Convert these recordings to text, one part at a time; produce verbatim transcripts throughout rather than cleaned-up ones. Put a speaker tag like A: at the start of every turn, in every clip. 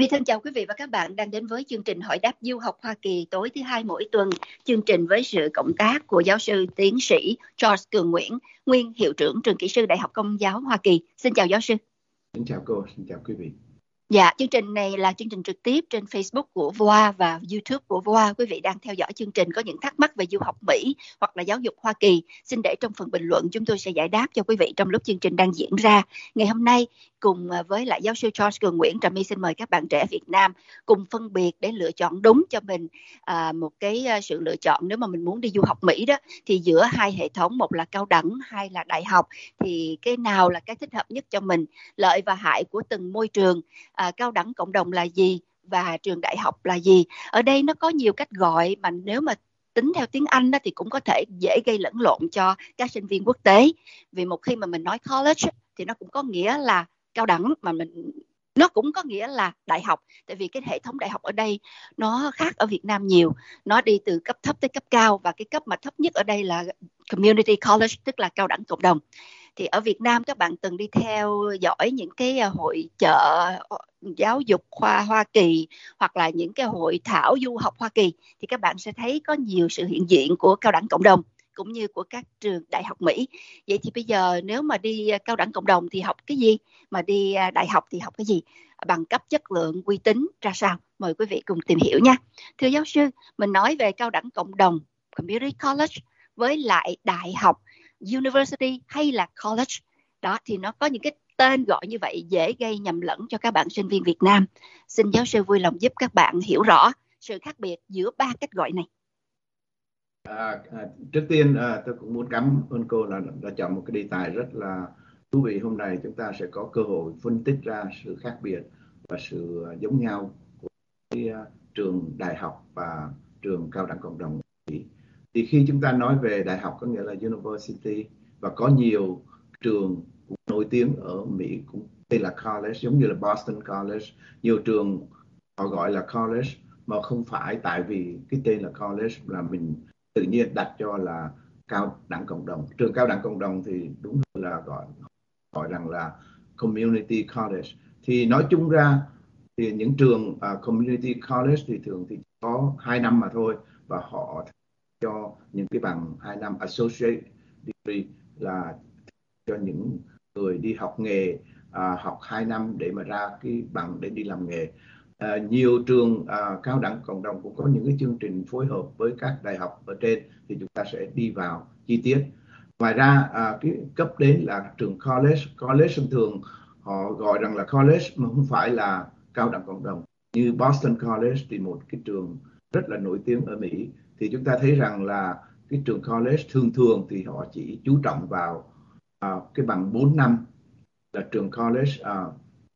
A: My thân chào quý vị và các bạn đang đến với chương trình Hỏi đáp du học Hoa Kỳ tối thứ hai mỗi tuần. Chương trình với sự cộng tác của giáo sư tiến sĩ Charles Cường Nguyễn, nguyên hiệu trưởng trường kỹ sư Đại học Công giáo Hoa Kỳ. Xin chào giáo sư.
B: Xin chào cô, xin chào quý vị.
A: Dạ, chương trình này là chương trình trực tiếp trên Facebook của vê o a và YouTube của vê o a. Quý vị đang theo dõi chương trình có những thắc mắc về du học Mỹ hoặc là giáo dục Hoa Kỳ, xin để trong phần bình luận, chúng tôi sẽ giải đáp cho quý vị trong lúc chương trình đang diễn ra. Ngày hôm nay, cùng với lại giáo sư Charles Cường Nguyễn, Trà My xin mời các bạn trẻ Việt Nam cùng phân biệt để lựa chọn đúng cho mình à, một cái sự lựa chọn nếu mà mình muốn đi du học Mỹ đó, thì giữa hai hệ thống, một là cao đẳng, hai là đại học, thì cái nào là cái thích hợp nhất cho mình, lợi và hại của từng môi trường. À, cao đẳng cộng đồng là gì và trường đại học là gì? Ở đây nó có nhiều cách gọi mà nếu mà tính theo tiếng Anh đó, thì cũng có thể dễ gây lẫn lộn cho các sinh viên quốc tế. Vì một khi mà mình nói college thì nó cũng có nghĩa là cao đẳng, mà mình nó cũng có nghĩa là đại học. Tại vì cái hệ thống đại học ở đây nó khác ở Việt Nam nhiều. Nó đi từ cấp thấp tới cấp cao, và cái cấp mà thấp nhất ở đây là community college, tức là cao đẳng cộng đồng. Thì ở Việt Nam các bạn từng đi theo dõi những cái hội chợ giáo dục khoa Hoa Kỳ hoặc là những cái hội thảo du học Hoa Kỳ, thì các bạn sẽ thấy có nhiều sự hiện diện của cao đẳng cộng đồng cũng như của các trường đại học Mỹ. Vậy thì bây giờ nếu mà đi cao đẳng cộng đồng thì học cái gì, mà đi đại học thì học cái gì, bằng cấp, chất lượng, uy tín ra sao? Mời quý vị cùng tìm hiểu nha. Thưa giáo sư, mình nói về cao đẳng cộng đồng, community college, với lại đại học, university hay là college đó, thì nó có những cái tên gọi như vậy dễ gây nhầm lẫn cho các bạn sinh viên Việt Nam. Xin giáo sư vui lòng giúp các bạn hiểu rõ sự khác biệt giữa ba cách gọi này.
B: À, à, trước tiên à, tôi cũng muốn cảm ơn cô là đã chọn một cái đề tài rất là thú vị. Hôm nay chúng ta sẽ có cơ hội phân tích ra sự khác biệt và sự giống nhau của cái, uh, trường đại học và trường cao đẳng cộng đồng. Thì khi chúng ta nói về đại học có nghĩa là university, và có nhiều trường cũng nổi tiếng ở Mỹ cũng tên là college, giống như là Boston College. Nhiều trường họ gọi là college mà không phải tại vì cái tên là college là mình tự nhiên đặt cho là cao đẳng cộng đồng. Trường cao đẳng cộng đồng thì đúng hơn là gọi gọi rằng là community college. Thì nói chung ra thì những trường uh, community college thì thường thì có hai năm mà thôi, và họ cho những cái bằng hai năm associate degree, là cho những người đi học nghề, à, học hai năm để mà ra cái bằng để đi làm nghề. À, nhiều trường à, cao đẳng cộng đồng cũng có những cái chương trình phối hợp với các đại học ở trên, thì chúng ta sẽ đi vào chi tiết. Ngoài ra à, cái cấp đến là trường college. College thường họ gọi rằng là college mà không phải là cao đẳng cộng đồng. Như Boston College thì một cái trường rất là nổi tiếng ở Mỹ, thì chúng ta thấy rằng là cái trường college thường thường thì họ chỉ chú trọng vào uh, cái bằng bốn năm là trường college. Uh,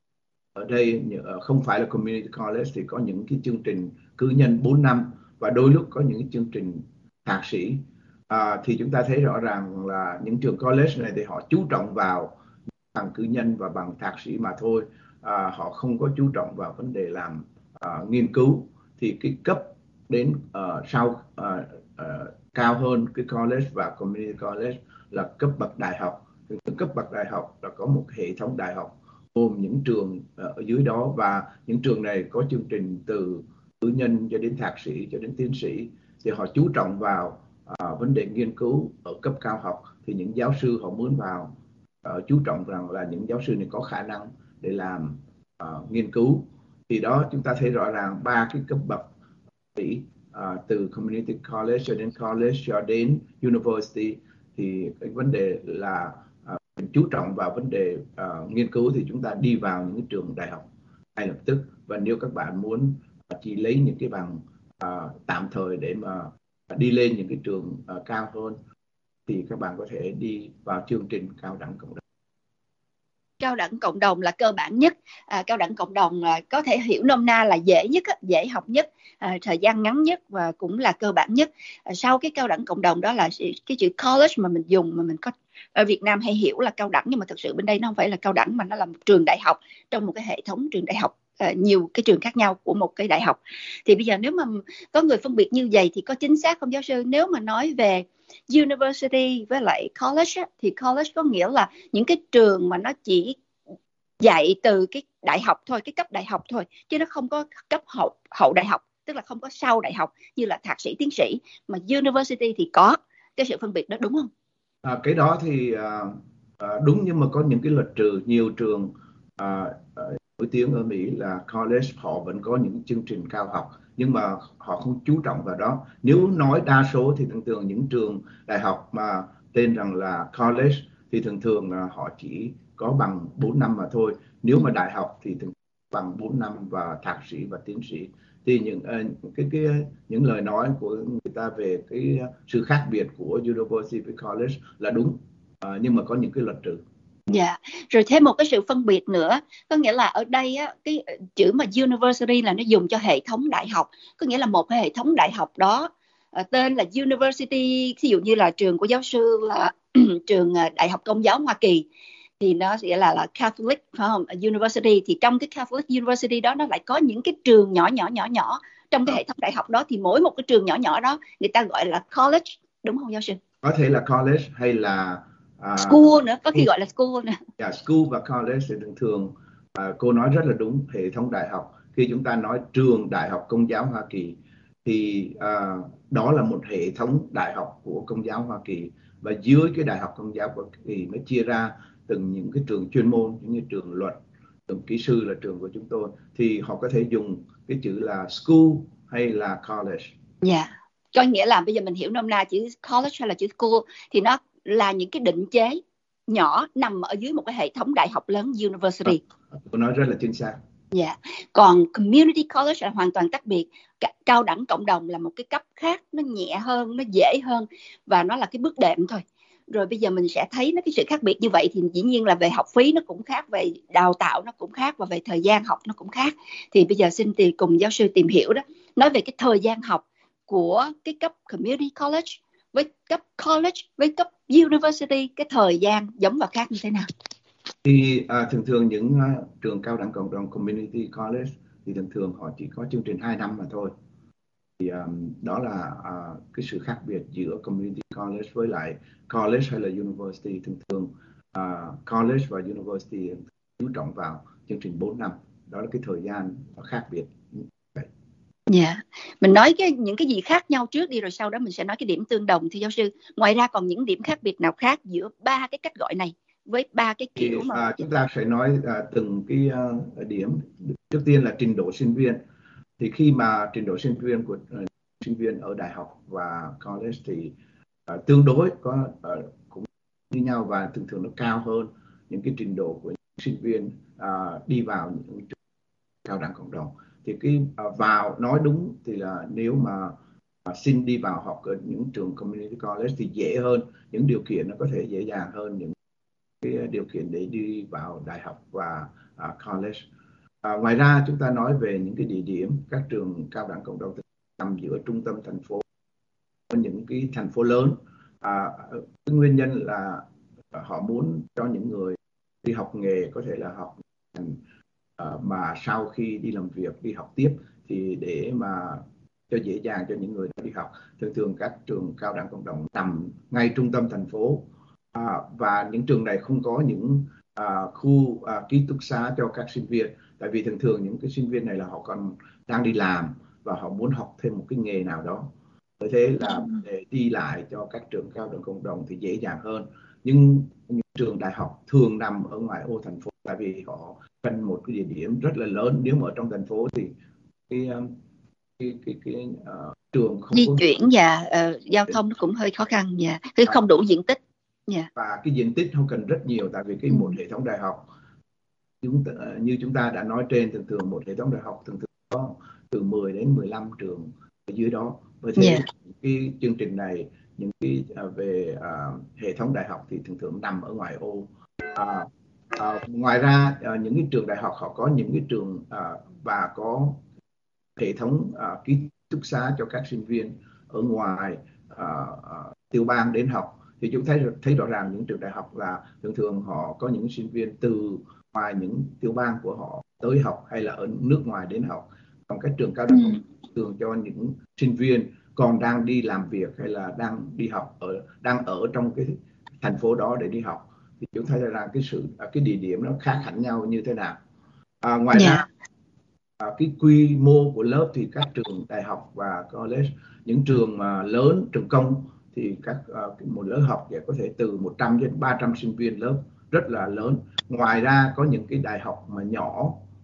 B: ở đây uh, không phải là community college thì có những cái chương trình cử nhân bốn năm, và đôi lúc có những cái chương trình thạc sĩ. Uh, thì chúng ta thấy rõ ràng là những trường college này thì họ chú trọng vào bằng cử nhân và bằng thạc sĩ mà thôi. Uh, họ không có chú trọng vào vấn đề làm uh, nghiên cứu. Thì cái cấp đến uh, sau uh, uh, cao hơn cái college và community college là cấp bậc đại học. Thì cấp bậc đại học là có một hệ thống đại học gồm những trường uh, ở dưới đó, và những trường này có chương trình từ cử nhân cho đến thạc sĩ cho đến tiến sĩ. Thì họ chú trọng vào uh, vấn đề nghiên cứu ở cấp cao học. Thì những giáo sư họ muốn vào uh, chú trọng rằng là những giáo sư này có khả năng để làm uh, nghiên cứu. Thì đó chúng ta thấy rõ ràng ba cái cấp bậc Mỹ, uh, từ community college cho đến college cho đến university, thì cái vấn đề là uh, mình chú trọng vào vấn đề uh, nghiên cứu thì chúng ta đi vào những trường đại học ngay lập tức. Và nếu các bạn muốn uh, chỉ lấy những cái bằng uh, tạm thời để mà đi lên những cái trường uh, cao hơn, thì các bạn có thể đi vào chương trình cao đẳng cộng đồng.
A: Cao đẳng cộng đồng là cơ bản nhất. À, cao đẳng cộng đồng à, có thể hiểu nôm na là dễ nhất, dễ học nhất, à, thời gian ngắn nhất và cũng là cơ bản nhất. À, sau cái cao đẳng cộng đồng đó là cái chữ college mà mình dùng, mà mình có ở Việt Nam hay hiểu là cao đẳng, nhưng mà thực sự bên đây nó không phải là cao đẳng mà nó là một trường đại học trong một cái hệ thống trường đại học, à, nhiều cái trường khác nhau của một cái đại học. Thì bây giờ nếu mà có người phân biệt như vậy thì có chính xác không giáo sư? Nếu mà nói về university với lại college á, thì college có nghĩa là những cái trường mà nó chỉ dạy từ cái đại học thôi, cái cấp đại học thôi, chứ nó không có cấp hậu hậu đại học, tức là không có sau đại học như là thạc sĩ tiến sĩ, mà university thì có cái sự phân biệt đó, đúng không?
B: À, cái đó thì à, à, đúng, nhưng mà có những cái luật trừ. Nhiều trường à, à, nổi tiếng ở Mỹ là college họ vẫn có những chương trình cao học, nhưng mà họ không chú trọng vào đó. Nếu nói đa số thì thường thường những trường đại học mà tên rằng là college thì thường thường là họ chỉ có bằng bốn năm mà thôi. Nếu mà đại học thì thường bằng bốn năm và thạc sĩ và tiến sĩ. Thì những uh, cái cái những lời nói của người ta về cái sự khác biệt của university với college là đúng, uh, nhưng mà có những cái luật trừ.
A: Dạ, yeah. Rồi thêm một cái sự phân biệt nữa, có nghĩa là ở đây á, cái chữ mà university là nó dùng cho hệ thống đại học, có nghĩa là một cái hệ thống đại học đó uh, tên là university, ví dụ như là trường của giáo sư là trường Đại học Công giáo Hoa Kỳ thì nó sẽ là là Catholic, phải không? University thì trong cái Catholic University đó nó lại có những cái trường nhỏ nhỏ nhỏ nhỏ trong cái hệ thống đại học đó, thì mỗi một cái trường nhỏ nhỏ đó người ta gọi là college, đúng không giáo sư?
B: Có thể là college hay là uh,
A: School nữa, có khi gọi là school nữa.
B: Yeah, school và college thì thường thường uh, cô nói rất là đúng. Hệ thống đại học, khi chúng ta nói trường Đại học Công giáo Hoa Kỳ thì uh, đó là một hệ thống đại học của Công giáo Hoa Kỳ, và dưới cái Đại học Công giáo Hoa Kỳ nó chia ra từng những cái trường chuyên môn, những cái trường luật, trường kỹ sư là trường của chúng tôi, thì họ có thể dùng cái chữ là school hay là college.
A: Dạ, yeah. Có nghĩa là bây giờ mình hiểu nôm na chữ college hay là chữ school thì nó là những cái định chế nhỏ nằm ở dưới một cái hệ thống đại học lớn, university.
B: Cô nói rất là chính xác.
A: Dạ, yeah. Còn community college là hoàn toàn tách biệt. Cao đẳng cộng đồng là một cái cấp khác, nó nhẹ hơn, nó dễ hơn và nó là cái bước đệm thôi. Rồi bây giờ mình sẽ thấy nó cái sự khác biệt như vậy thì dĩ nhiên là về học phí nó cũng khác, về đào tạo nó cũng khác và về thời gian học nó cũng khác. Thì bây giờ xin tìm cùng giáo sư tìm hiểu đó, nói về cái thời gian học của cái cấp community college với cấp college với cấp university, cái thời gian giống và khác như thế nào?
B: Thì à, thường thường những uh, trường cao đẳng cộng đồng community college thì thường thường họ chỉ có chương trình hai năm mà thôi. Thì um, đó là uh, cái sự khác biệt giữa community college với lại college hay là university. Thường thường uh, college và university chú trọng vào chương trình bốn năm. Đó là cái thời gian khác biệt.
A: Dạ, yeah. Mình nói cái những cái gì khác nhau trước đi, rồi sau đó mình sẽ nói cái điểm tương đồng thì giáo sư. Ngoài ra còn những điểm khác biệt nào khác giữa ba cái cách gọi này với ba cái kiểu
B: thì,
A: mà
B: à, chúng ta sẽ nói à, từng cái uh, điểm. Trước tiên là trình độ sinh viên. Thì khi mà trình độ sinh viên của uh, sinh viên ở đại học và college thì uh, tương đối có uh, cũng như nhau, và thường thường nó cao hơn những cái trình độ của những sinh viên uh, đi vào những trường cao đẳng cộng đồng. Thì cái uh, vào nói đúng thì là nếu mà uh, xin đi vào học ở những trường community college thì dễ hơn, những điều kiện nó có thể dễ dàng hơn những cái điều kiện để đi vào đại học và uh, college. À, ngoài ra chúng ta nói về những cái địa điểm, các trường cao đẳng cộng đồng nằm giữa trung tâm thành phố, những cái thành phố lớn. À, cái nguyên nhân là họ muốn cho những người đi học nghề có thể là học uh, mà sau khi đi làm việc, đi học tiếp thì để mà cho dễ dàng cho những người đi học. Thường thường các trường cao đẳng cộng đồng nằm ngay trung tâm thành phố, à, và những trường này không có những à, khu à, ký túc xá cho các sinh viên, tại vì thường thường những cái sinh viên này là họ còn đang đi làm và họ muốn học thêm một cái nghề nào đó. Bởi thế là để đi lại cho các trường cao đẳng cộng đồng thì dễ dàng hơn. Nhưng những trường đại học thường nằm ở ngoài ô thành phố, tại vì họ cần một cái địa điểm rất là lớn. Nếu mà ở trong thành phố thì cái cái cái, cái uh, trường không
A: di
B: có
A: chuyển và uh, giao thông nó cũng hơi khó khăn, và yeah. không đủ diện tích. Yeah.
B: Và cái diện tích không cần rất nhiều, tại vì cái một hệ thống đại học chúng ta, như chúng ta đã nói trên, thường thường một hệ thống đại học thường thường có từ mười đến mười lăm trường ở dưới đó. Bởi thế yeah. cái chương trình này, những cái uh, về uh, hệ thống đại học thì thường thường nằm ở ngoài ô. Uh, uh, ngoài ra uh, những cái trường đại học họ có những cái trường uh, và có hệ thống uh, ký túc xá cho các sinh viên ở ngoài uh, uh, tiểu bang đến học. Thì chúng thấy thấy rõ ràng những trường đại học là thường thường họ có những sinh viên từ ngoài những tiểu bang của họ tới học, hay là ở nước ngoài đến học. Còn các trường cao đẳng ừ. thường cho những sinh viên còn đang đi làm việc hay là đang đi học ở đang ở trong cái thành phố đó để đi học. thì chúng ta thấy rằng cái sự cái địa điểm nó khác hẳn nhau như thế nào. À, ngoài
A: Yeah.
B: ra à, cái quy mô của lớp thì các trường đại học và college, những trường mà lớn, trường công thì các uh, một lớp học sẽ có thể từ một trăm đến ba trăm sinh viên, lớp rất là lớn. Ngoài ra có những cái đại học mà nhỏ,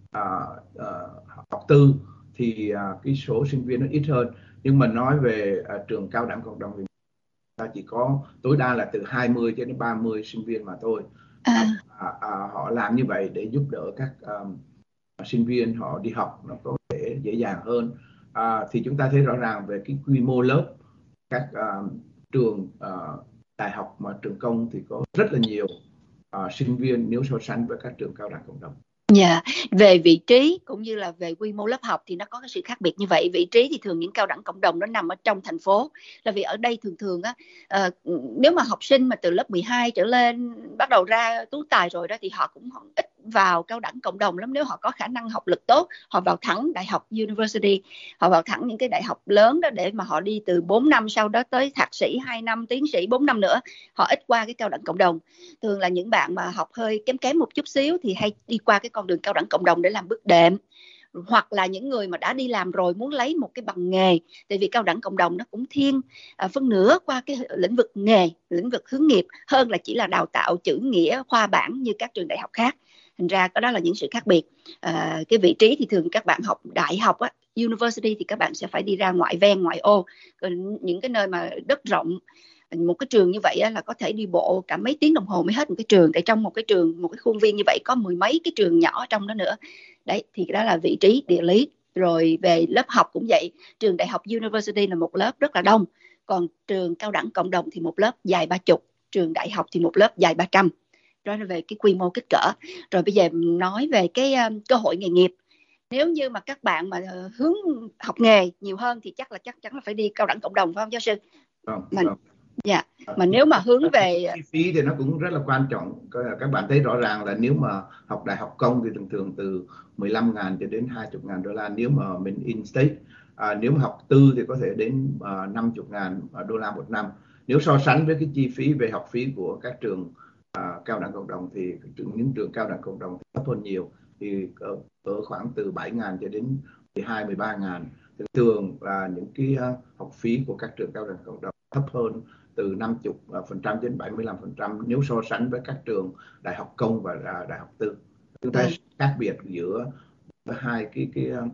B: uh, uh, học tư thì uh, cái số sinh viên nó ít hơn. Nhưng mà nói về uh, trường cao đẳng cộng đồng thì ta chỉ có tối đa là từ hai mươi đến ba mươi sinh viên mà thôi. À. À, à, họ làm như vậy để giúp đỡ các um, sinh viên họ đi học nó có thể dễ dàng hơn. À, thì chúng ta thấy rõ ràng về cái quy mô lớp, các uh, trường uh, đại học mà trường công thì có rất là nhiều uh, sinh viên nếu so sánh với các trường cao đẳng cộng đồng.
A: Dạ, yeah. Về vị trí cũng như là về quy mô lớp học thì nó có cái sự khác biệt như vậy. Vị trí thì thường những cao đẳng cộng đồng nó nằm ở trong thành phố, là vì ở đây thường thường á, uh, nếu mà học sinh mà từ lớp mười hai trở lên bắt đầu ra tú tài rồi đó thì họ cũng ít vào cao đẳng cộng đồng lắm. Nếu họ có khả năng học lực tốt, họ vào thẳng đại học university, họ vào thẳng những cái đại học lớn đó để mà họ đi từ bốn năm, sau đó tới thạc sĩ hai năm, tiến sĩ bốn năm nữa. Họ ít qua cái cao đẳng cộng đồng. Thường là những bạn mà học hơi kém kém một chút xíu thì hay đi qua cái con đường cao đẳng cộng đồng để làm bước đệm, hoặc là những người mà đã đi làm rồi muốn lấy một cái bằng nghề, tại vì cao đẳng cộng đồng nó cũng thiên à, phân nửa qua cái lĩnh vực nghề, lĩnh vực hướng nghiệp hơn là chỉ là đào tạo chữ nghĩa khoa bảng như các trường đại học khác. Thành ra có đó là những sự khác biệt. À, cái vị trí thì thường các bạn học đại học á, university thì các bạn sẽ phải đi ra ngoại ven, ngoại ô. Còn những cái nơi mà đất rộng, một cái trường như vậy á, là có thể đi bộ cả mấy tiếng đồng hồ mới hết một cái trường, tại trong một cái trường, một cái khuôn viên như vậy có mười mấy cái trường nhỏ trong đó nữa. Đấy, thì đó là vị trí địa lý. Rồi về lớp học cũng vậy, trường đại học university là một lớp rất là đông, còn trường cao đẳng cộng đồng thì một lớp dài ba chục, trường đại học thì một lớp dài ba trăm. Đó là về cái quy mô kích cỡ. Rồi bây giờ nói về cái uh, cơ hội nghề nghiệp. Nếu như mà các bạn mà uh, hướng học nghề nhiều hơn thì chắc là chắc chắn là phải đi cao đẳng cộng đồng, phải không giáo sư?
B: Vâng,
A: Mà,
B: vâng.
A: dạ. Mà nếu mà hướng về
B: chi phí thì nó cũng rất là quan trọng. Các bạn thấy rõ ràng là nếu mà học đại học công thì thường thường từ mười lăm ngàn cho đến hai mươi ngàn đô la nếu mà mình in state. À, nếu mà học tư thì có thể đến uh, năm mươi ngàn đô la một năm. Nếu so sánh với cái chi phí về học phí của các trường uh, cao đẳng cộng đồng thì những trường cao đẳng cộng đồng thấp hơn nhiều, thì ở, ở khoảng từ bảy ngàn cho đến mười hai, mười ba ngàn. Thường thường là những cái uh, học phí của các trường cao đẳng cộng đồng thấp hơn từ năm mươi phần trăm đến bảy mươi lăm phần trăm nếu so sánh với các trường đại học công và đại học tư. Chúng ta khác biệt giữa hai cái cái uh,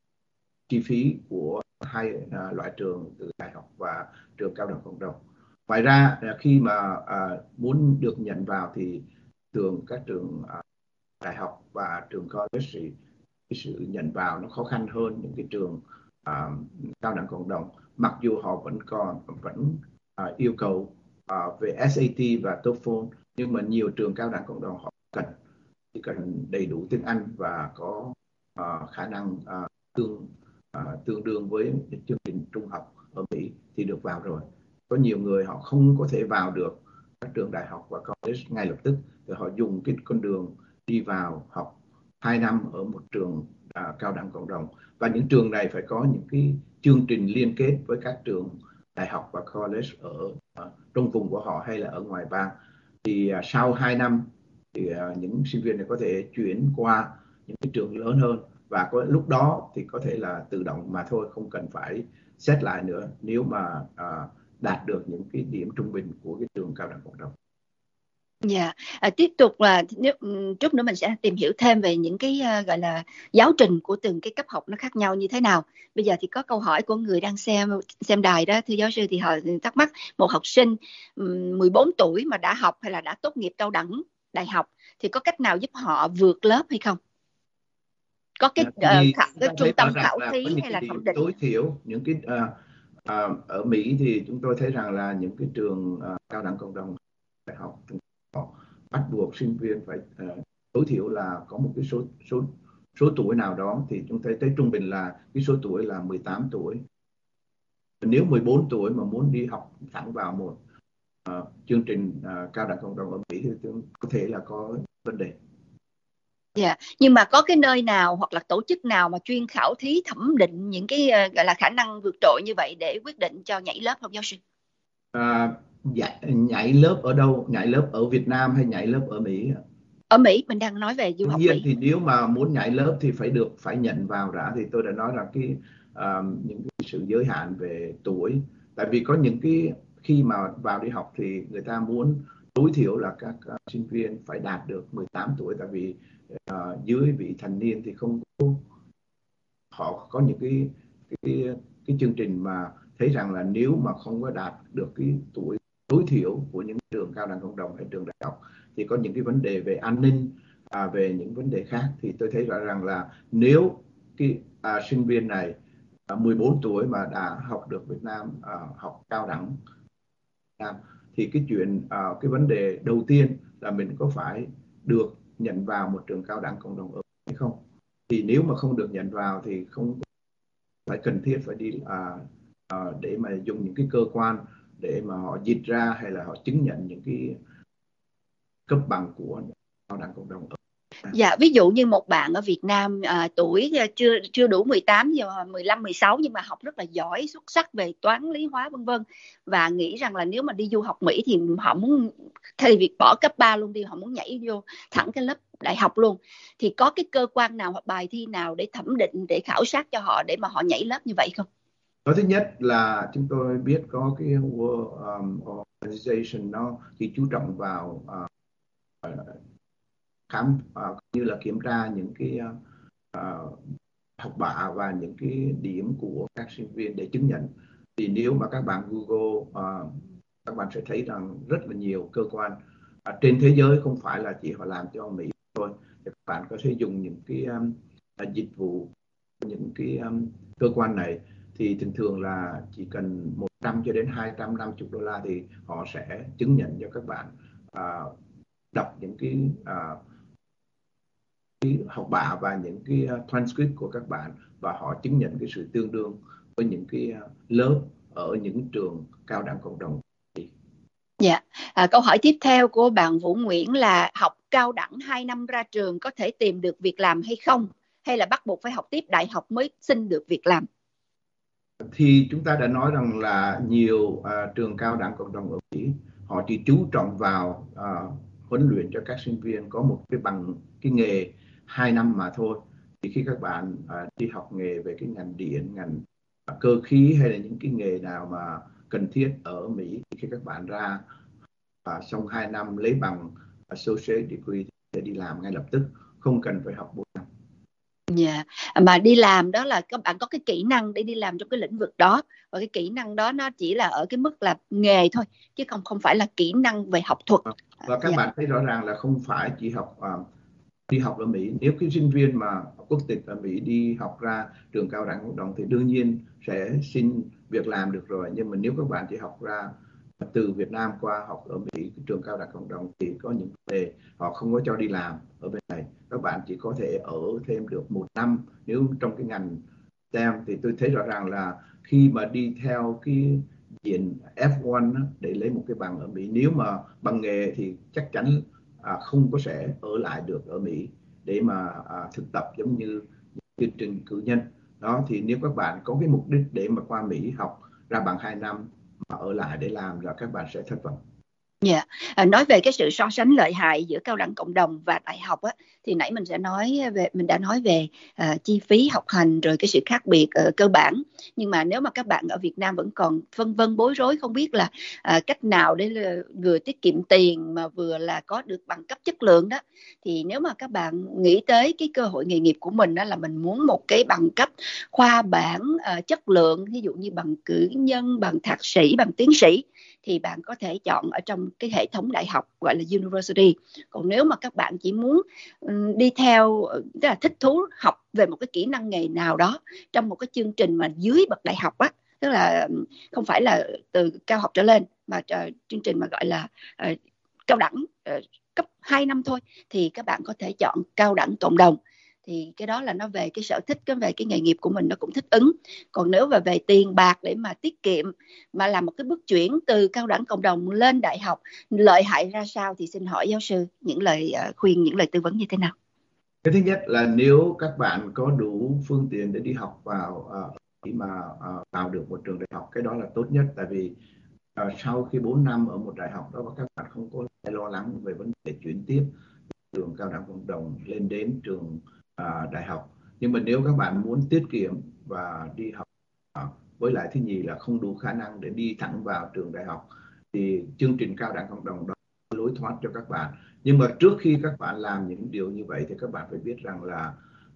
B: chi phí của hai uh, loại trường từ đại học và trường cao đẳng cộng đồng. Ngoài ra uh, khi mà uh, muốn được nhận vào thì thường các trường uh, đại học và trường college thì cái sự nhận vào nó khó khăn hơn những cái trường uh, cao đẳng cộng đồng, mặc dù họ vẫn còn vẫn uh, yêu cầu uh, về ét a tê và TOEFL, nhưng mà nhiều trường cao đẳng cộng đồng họ cần chỉ cần đầy đủ tiếng Anh và có uh, khả năng uh, tương uh, tương đương với chương trình trung học ở Mỹ thì được vào rồi. Có nhiều người họ không có thể vào được các trường đại học và college ngay lập tức, thì họ dùng cái con đường đi vào học hai năm ở một trường à, cao đẳng cộng đồng, và những trường này phải có những cái chương trình liên kết với các trường đại học và college ở, ở trong vùng của họ hay là ở ngoài bang. Thì à, sau hai năm thì à, những sinh viên này có thể chuyển qua những cái trường lớn hơn, và có lúc đó thì có thể là tự động mà thôi, không cần phải xét lại nữa nếu mà à, đạt được những cái điểm trung bình của cái trường cao đẳng cộng đồng.
A: Dạ, yeah. à, tiếp tục là nếu chút nữa mình sẽ tìm hiểu thêm về những cái uh, gọi là giáo trình của từng cái cấp học nó khác nhau như thế nào. Bây giờ thì có câu hỏi của người đang xem xem đài đó, thưa giáo sư, thì họ thắc mắc một học sinh um, mười bốn tuổi mà đã học hay là đã tốt nghiệp cao đẳng đại học thì có cách nào giúp họ vượt lớp hay không? Có cái,
B: thì
A: uh, khảo, cái trung tâm khảo thí hay là thẩm định
B: tối thiểu những cái uh, uh, ở Mỹ thì chúng tôi thấy rằng là những cái trường uh, cao đẳng cộng đồng đại học bắt buộc sinh viên phải uh, tối thiểu là có một cái số số số tuổi nào đó, thì chúng ta thấy trung bình là cái số tuổi là mười tám tuổi. Nếu mười bốn tuổi mà muốn đi học thẳng vào một uh, chương trình uh, cao đẳng cộng đồng ở Mỹ thì có thể là có vấn đề.
A: Dạ, yeah. Nhưng mà có cái nơi nào hoặc là tổ chức nào mà chuyên khảo thí thẩm định những cái uh, gọi là khả năng vượt trội như vậy để quyết định cho nhảy lớp không giáo sư?
B: À, Dạ, nhảy lớp ở đâu? Nhảy lớp ở Việt Nam hay nhảy lớp ở Mỹ?
A: Ở Mỹ, mình đang nói về du
B: Đương
A: học
B: nhiên
A: Mỹ.
B: thì nếu mà muốn nhảy lớp thì phải được phải nhận vào đã, thì tôi đã nói là cái à, những cái sự giới hạn về tuổi, tại vì có những cái khi mà vào đi học thì người ta muốn tối thiểu là các uh, sinh viên phải đạt được mười tám tuổi, tại vì uh, dưới vị thành niên thì không có, họ có những cái cái cái chương trình mà thấy rằng là nếu mà không có đạt được cái tuổi tối thiểu của những trường cao đẳng cộng đồng hay trường đại học thì có những cái vấn đề về an ninh, à, về những vấn đề khác. Thì tôi thấy rõ rằng là nếu cái à, sinh viên này à, mười bốn tuổi mà đã học được Việt Nam, à, học cao đẳng Việt Nam, thì cái chuyện à, cái vấn đề đầu tiên là mình có phải được nhận vào một trường cao đẳng cộng đồng ở hay không. Thì nếu mà không được nhận vào thì không phải cần thiết phải đi à, à, để mà dùng những cái cơ quan để mà họ dịch ra hay là họ chứng nhận những cái cấp bằng của cao đẳng cộng đồng.
A: Dạ, ví dụ như một bạn ở Việt Nam à, tuổi chưa chưa đủ mười tám, giờ mười lăm mười sáu, nhưng mà học rất là giỏi, xuất sắc về toán lý hóa vân vân, và nghĩ rằng là nếu mà đi du học Mỹ thì họ muốn thay vì bỏ cấp ba luôn đi, họ muốn nhảy vô thẳng cái lớp đại học luôn, thì có cái cơ quan nào hoặc bài thi nào để thẩm định, để khảo sát cho họ để mà họ nhảy lớp như vậy không?
B: Cái thứ nhất là chúng tôi biết có cái World um, Organization nó chỉ chú trọng vào uh, khám uh, như là kiểm tra những cái uh, học bạ và những cái điểm của các sinh viên để chứng nhận. Thì nếu mà các bạn Google uh, các bạn sẽ thấy rằng rất là nhiều cơ quan uh, trên thế giới, không phải là chỉ họ làm cho Mỹ thôi. Các bạn có thể dùng những cái um, uh, dịch vụ những cái um, cơ quan này, thì thường thường là chỉ cần một trăm cho đến hai trăm năm mươi đô la thì họ sẽ chứng nhận cho các bạn uh, đọc những cái uh, cái học bạ và những cái transcript của các bạn, và họ chứng nhận cái sự tương đương với những cái lớp ở những trường cao đẳng cộng đồng.
A: Dạ, à, câu hỏi tiếp theo của bạn Vũ Nguyễn là học cao đẳng hai năm ra trường có thể tìm được việc làm hay không? Hay là bắt buộc phải học tiếp đại học mới xin được việc làm?
B: Thì chúng ta đã nói rằng là nhiều uh, trường cao đẳng cộng đồng ở Mỹ họ chỉ chú trọng vào uh, huấn luyện cho các sinh viên có một cái bằng cái nghề hai năm mà thôi. Thì khi các bạn uh, đi học nghề về cái ngành điện, ngành uh, cơ khí hay là những cái nghề nào mà cần thiết ở Mỹ, thì khi các bạn ra uh, xong hai năm lấy bằng associate degree để đi làm ngay lập tức, không cần phải học bốn năm.
A: Dạ, mà đi làm đó là các bạn có cái kỹ năng để đi làm trong cái lĩnh vực đó, và cái kỹ năng đó nó chỉ là ở cái mức là nghề thôi, chứ không không phải là kỹ năng về học thuật.
B: Và các
A: Dạ.
B: bạn thấy rõ ràng là không phải chỉ học uh, đi học ở Mỹ. Nếu cái sinh viên mà quốc tịch ở Mỹ đi học ra trường cao đẳng cộng đồng thì đương nhiên sẽ xin việc làm được rồi. Nhưng mà nếu các bạn chỉ học ra từ Việt Nam qua học ở Mỹ trường cao đẳng cộng đồng thì có những vấn đề họ không có cho đi làm ở bên này. Các bạn chỉ có thể ở thêm được một năm nếu trong cái ngành STEM. Thì tôi thấy rõ ràng là khi mà đi theo cái diện F một để lấy một cái bằng ở Mỹ, nếu mà bằng nghề thì chắc chắn à, không có sẽ ở lại được ở Mỹ để mà à, thực tập giống như chương trình cử nhân đó. Thì nếu các bạn có cái mục đích để mà qua Mỹ học ra bằng hai năm mà ở lại để làm là các bạn sẽ thất vọng.
A: Dạ, à, nói về cái sự so sánh lợi hại giữa cao đẳng cộng đồng và đại học á, thì nãy mình sẽ nói về mình đã nói về à, chi phí học hành rồi cái sự khác biệt ở cơ bản. Nhưng mà nếu mà các bạn ở Việt Nam vẫn còn vân vân bối rối không biết là à, cách nào để là vừa tiết kiệm tiền mà vừa là có được bằng cấp chất lượng đó, thì nếu mà các bạn nghĩ tới cái cơ hội nghề nghiệp của mình đó là mình muốn một cái bằng cấp khoa bảng à, chất lượng, ví dụ như bằng cử nhân, bằng thạc sĩ, bằng tiến sĩ, thì bạn có thể chọn ở trong cái hệ thống đại học gọi là university. Còn nếu mà các bạn chỉ muốn đi theo, tức là thích thú học về một cái kỹ năng nghề nào đó trong một cái chương trình mà dưới bậc đại học á, tức là không phải là từ cao học trở lên mà uh, chương trình mà gọi là uh, cao đẳng uh, cấp hai năm thôi, thì các bạn có thể chọn cao đẳng cộng đồng. Thì cái đó là nó về cái sở thích, cái về cái nghề nghiệp của mình nó cũng thích ứng. Còn nếu mà về tiền bạc để mà tiết kiệm mà làm một cái bước chuyển từ cao đẳng cộng đồng lên đại học, lợi hại ra sao, thì xin hỏi giáo sư những lời uh, khuyên, những lời tư vấn như thế nào?
B: Cái thứ nhất là nếu các bạn có đủ phương tiện để đi học vào uh, khi mà uh, vào được một trường đại học, cái đó là tốt nhất. Tại vì uh, sau khi bốn năm ở một đại học đó, các bạn không có lo lắng về vấn đề chuyển tiếp trường cao đẳng cộng đồng lên đến trường uh, đại học. Nhưng mà nếu các bạn muốn tiết kiệm và đi học uh, với lại thứ nhì là không đủ khả năng để đi thẳng vào trường đại học, thì chương trình cao đẳng cộng đồng đó là lối thoát cho các bạn. Nhưng mà trước khi các bạn làm những điều như vậy thì các bạn phải biết rằng là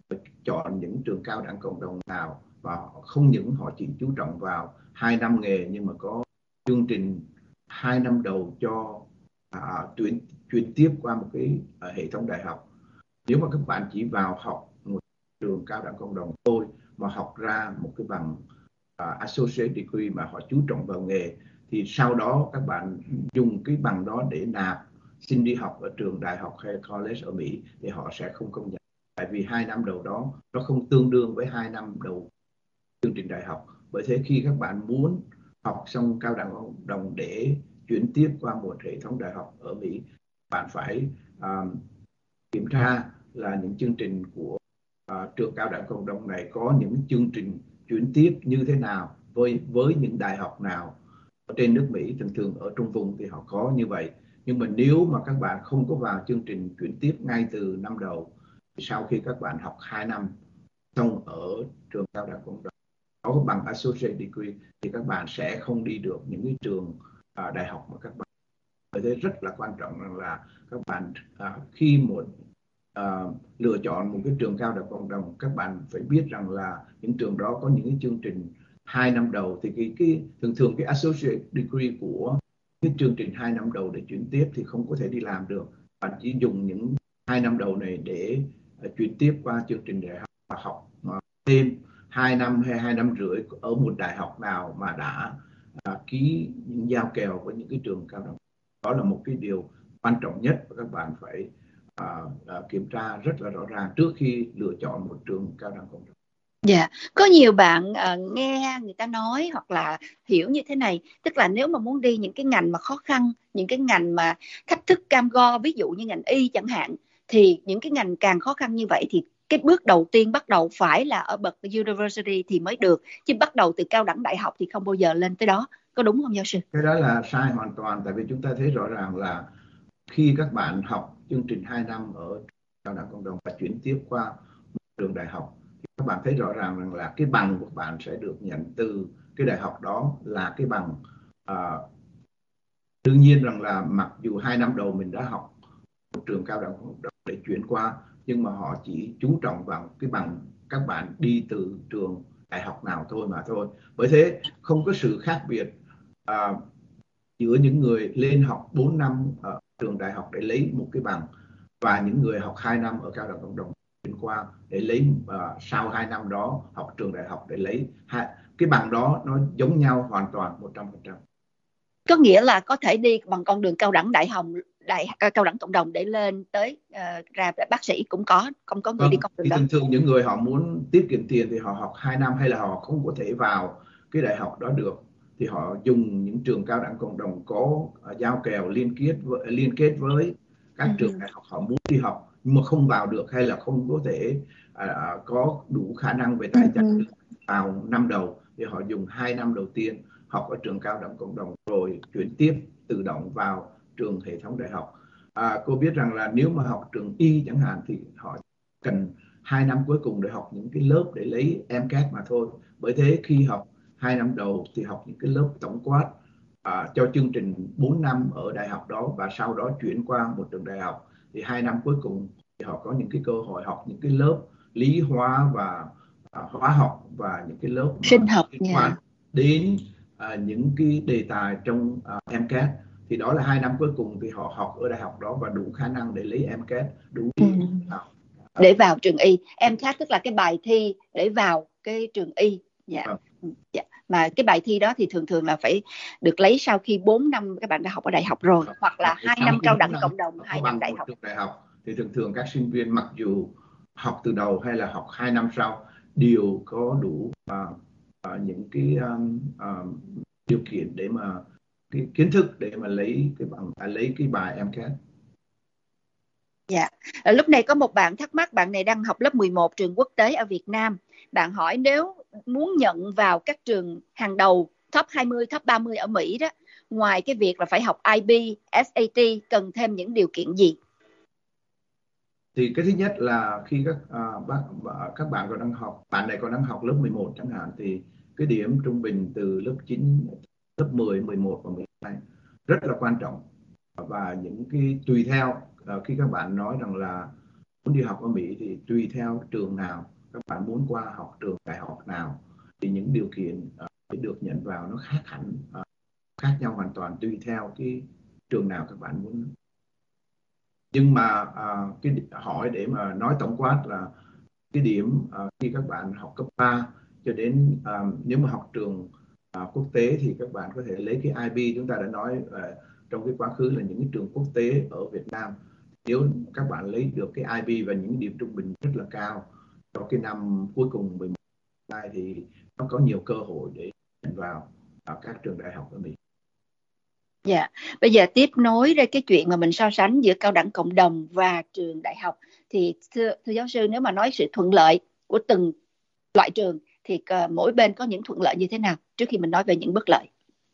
B: chọn những trường cao đẳng cộng đồng nào và không những họ chỉ chú trọng vào hai năm nghề, nhưng mà có chương trình hai năm đầu cho à, chuyển chuyển tiếp qua một cái à, hệ thống đại học. Nếu mà các bạn chỉ vào học một trường cao đẳng cộng đồng thôi mà học ra một cái bằng uh, associate degree mà họ chú trọng vào nghề, thì sau đó các bạn dùng cái bằng đó để nạp xin đi học ở trường đại học hay college ở Mỹ thì họ sẽ không công nhận, tại vì hai năm đầu đó nó không tương đương với hai năm đầu chương trình đại học. Bởi thế khi các bạn muốn học xong cao đẳng cộng đồng để chuyển tiếp qua một hệ thống đại học ở Mỹ, bạn phải um, kiểm tra là những chương trình của uh, trường cao đẳng cộng đồng này có những chương trình chuyển tiếp như thế nào, với với những đại học nào ở trên nước Mỹ. Thường thường ở trong vùng thì họ có như vậy. Nhưng mà nếu mà các bạn không có vào chương trình chuyển tiếp ngay từ năm đầu, thì sau khi các bạn học hai năm xong ở trường cao đẳng cộng đồng có bằng associate degree thì các bạn sẽ không đi được những cái trường uh, đại học mà các bạn. Bởi thế rất là quan trọng rằng là các bạn uh, khi một uh, lựa chọn một cái trường cao đẳng cộng đồng, các bạn phải biết rằng là những trường đó có những cái chương trình hai năm đầu. Thì cái, cái thường thường cái associate degree của cái chương trình hai năm đầu để chuyển tiếp thì không có thể đi làm được. Bạn chỉ dùng những hai năm đầu này để uh, chuyển tiếp qua chương trình đại học và học uh, thêm hai năm hay hai năm rưỡi ở một đại học nào mà đã uh, ký những giao kèo với những cái trường cao đẳng. Đó là một cái điều quan trọng nhất và các bạn phải uh, uh, kiểm tra rất là rõ ràng trước khi lựa chọn một trường cao đẳng cộng đồng.
A: Dạ, yeah. Có nhiều bạn uh, nghe người ta nói hoặc là hiểu như thế này, tức là nếu mà muốn đi những cái ngành mà khó khăn, những cái ngành mà thách thức cam go, ví dụ như ngành y chẳng hạn, thì những cái ngành càng khó khăn như vậy thì cái bước đầu tiên bắt đầu phải là ở bậc university thì mới được, chứ bắt đầu từ cao đẳng đại học thì không bao giờ lên tới đó. Có đúng không giáo sư?
B: Cái đó là sai hoàn toàn, tại vì chúng ta thấy rõ ràng là khi các bạn học chương trình hai năm ở cao đẳng cộng đồng và chuyển tiếp qua trường đại học, thì các bạn thấy rõ ràng rằng là cái bằng của bạn sẽ được nhận từ cái đại học đó là cái bằng uh, đương nhiên rằng là mặc dù hai năm đầu mình đã học một trường cao đẳng cộng đồng để chuyển qua, nhưng mà họ chỉ chú trọng vào cái bằng các bạn đi từ trường đại học nào thôi mà thôi. Bởi thế không có sự khác biệt uh, giữa những người lên học bốn năm ở trường đại học để lấy một cái bằng và những người học hai năm ở cao đẳng cộng đồng chuyển qua để lấy uh, sau hai năm đó học trường đại học để lấy hai, cái bằng đó nó giống nhau hoàn toàn một trăm phần trăm.
A: Có nghĩa là có thể đi bằng con đường cao đẳng đại học, đại cao đẳng cộng đồng để lên tới uh, ra bác sĩ cũng có, không có người vâng, đi con đường
B: thì
A: đó.
B: thường thường những người họ muốn tiết kiệm tiền thì họ học hai năm, hay là họ không có thể vào cái đại học đó được thì họ dùng những trường cao đẳng cộng đồng có uh, giao kèo liên kết với, liên kết với các ừ. trường đại học họ muốn đi học nhưng mà không vào được, hay là không có thể uh, có đủ khả năng về tài chính ừ. vào năm đầu, thì họ dùng hai năm đầu tiên học ở trường cao đẳng cộng đồng rồi chuyển tiếp tự động vào trường hệ thống đại học. À, cô biết rằng là nếu mà học trường y chẳng hạn thì họ cần hai năm cuối cùng để học những cái lớp để lấy em két mà thôi. Bởi thế khi học hai năm đầu thì học những cái lớp tổng quát à, cho chương trình bốn năm ở đại học đó, và sau đó chuyển qua một trường đại học thì hai năm cuối cùng thì họ có những cái cơ hội học những cái lớp lý hóa và à, hóa học và những cái lớp
A: sinh học
B: liên quan yeah. đến à, những cái đề tài trong à, em két. Thì đó là hai năm cuối cùng thì họ học ở đại học đó và đủ khả năng để lấy em két, đủ
A: ừ. để vào trường y. em két tức là cái bài thi để vào cái trường y. Dạ. Yeah. Yeah. Mà cái bài thi đó thì thường thường là phải được lấy sau khi bốn năm các bạn đã học ở đại học rồi, hoặc là hai năm cao đẳng cộng đồng, hai năm đại học.
B: đại học thì thường thường các sinh viên mặc dù học từ đầu hay là học hai năm sau đều có đủ uh, uh, những cái um, uh, điều kiện để mà cái kiến thức để mà lấy cái bằng à, lấy cái bài em két.
A: Dạ. Yeah. Lúc này có một bạn thắc mắc, bạn này đang học lớp mười một trường quốc tế ở Việt Nam. Bạn hỏi nếu muốn nhận vào các trường hàng đầu top hai mươi, top ba mươi ở Mỹ đó, ngoài cái việc là phải học I B, S A T, cần thêm những điều kiện gì?
B: Thì cái thứ nhất là khi các à, bác các bạn còn đang học, bạn này còn đang học lớp mười một chẳng hạn, thì cái điểm trung bình từ lớp chín, lớp mười, mười một và mười hai rất là quan trọng. Và những cái tùy theo à, khi các bạn nói rằng là muốn đi học ở Mỹ thì tùy theo trường nào, các bạn muốn qua học trường đại học nào thì những điều kiện à, để được nhận vào nó khác hẳn, à, khác nhau hoàn toàn tùy theo cái trường nào các bạn muốn. Nhưng mà à, cái hỏi để mà nói tổng quát là cái điểm à, khi các bạn học cấp ba cho đến à, nếu mà học trường à, quốc tế thì các bạn có thể lấy cái I B. Chúng ta đã nói à, trong cái quá khứ là những cái trường quốc tế ở Việt Nam, nếu các bạn lấy được cái I B và những điểm trung bình rất là cao cho cái năm cuối cùng mười một này thì nó có nhiều cơ hội để nhận vào à, các trường đại học ở Mỹ.
A: Dạ, yeah. Bây giờ tiếp nối ra cái chuyện mà mình so sánh giữa cao đẳng cộng đồng và trường đại học, thì thưa, thưa giáo sư, nếu mà nói sự thuận lợi của từng loại trường thì uh, mỗi bên có những thuận lợi như thế nào trước khi mình nói về những bất lợi?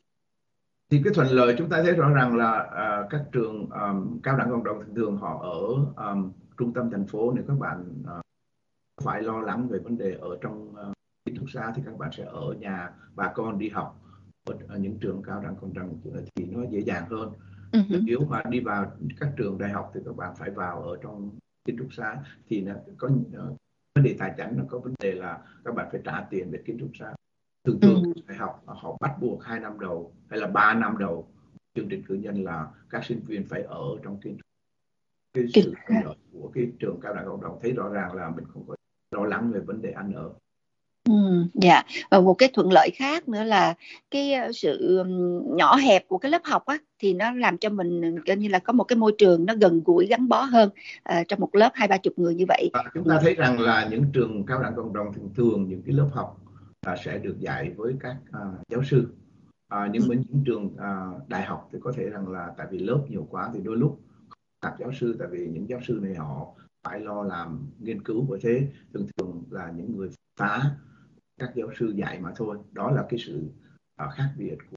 B: Thì cái thuận lợi chúng ta thấy rõ ràng là uh, các trường um, cao đẳng cộng đồng thường thường họ ở um, trung tâm thành phố, nếu các bạn uh, phải lo lắng về vấn đề ở trong uh, ký túc xá thì các bạn sẽ ở nhà bà con đi học ở, ở những trường cao đẳng cộng đồng thì nó dễ dàng hơn. Uh-huh. Nếu mà đi vào các trường đại học thì các bạn phải vào ở trong ký túc xá thì nó có uh, vấn đề tài chính, nó có vấn đề là các bạn phải trả tiền về ký túc xá. Thường thường ừ. đại học họ bắt buộc hai năm đầu hay là ba năm đầu chương trình cử nhân là các sinh viên phải ở trong cái, cái sự thuận lợi của cái trường cao đẳng cộng đồng. Thấy rõ ràng là mình không có lo lắng về vấn đề ăn ở.
A: Ừ, dạ. Và một cái thuận lợi khác nữa là cái sự nhỏ hẹp của cái lớp học á, thì nó làm cho mình coi như là có một cái môi trường nó gần gũi gắn bó hơn uh, trong một lớp hai ba chục người như vậy.
B: Và chúng ta thấy rằng là những trường cao đẳng cộng đồng thường thường những cái lớp học là sẽ được dạy với các uh, giáo sư. À, nhưng với những trường uh, đại học thì có thể rằng là tại vì lớp nhiều quá thì đôi lúc các giáo sư, tại vì những giáo sư này họ phải lo làm nghiên cứu, bởi thế thường thường là những người phá các giáo sư dạy mà thôi. Đó là cái sự uh, khác biệt của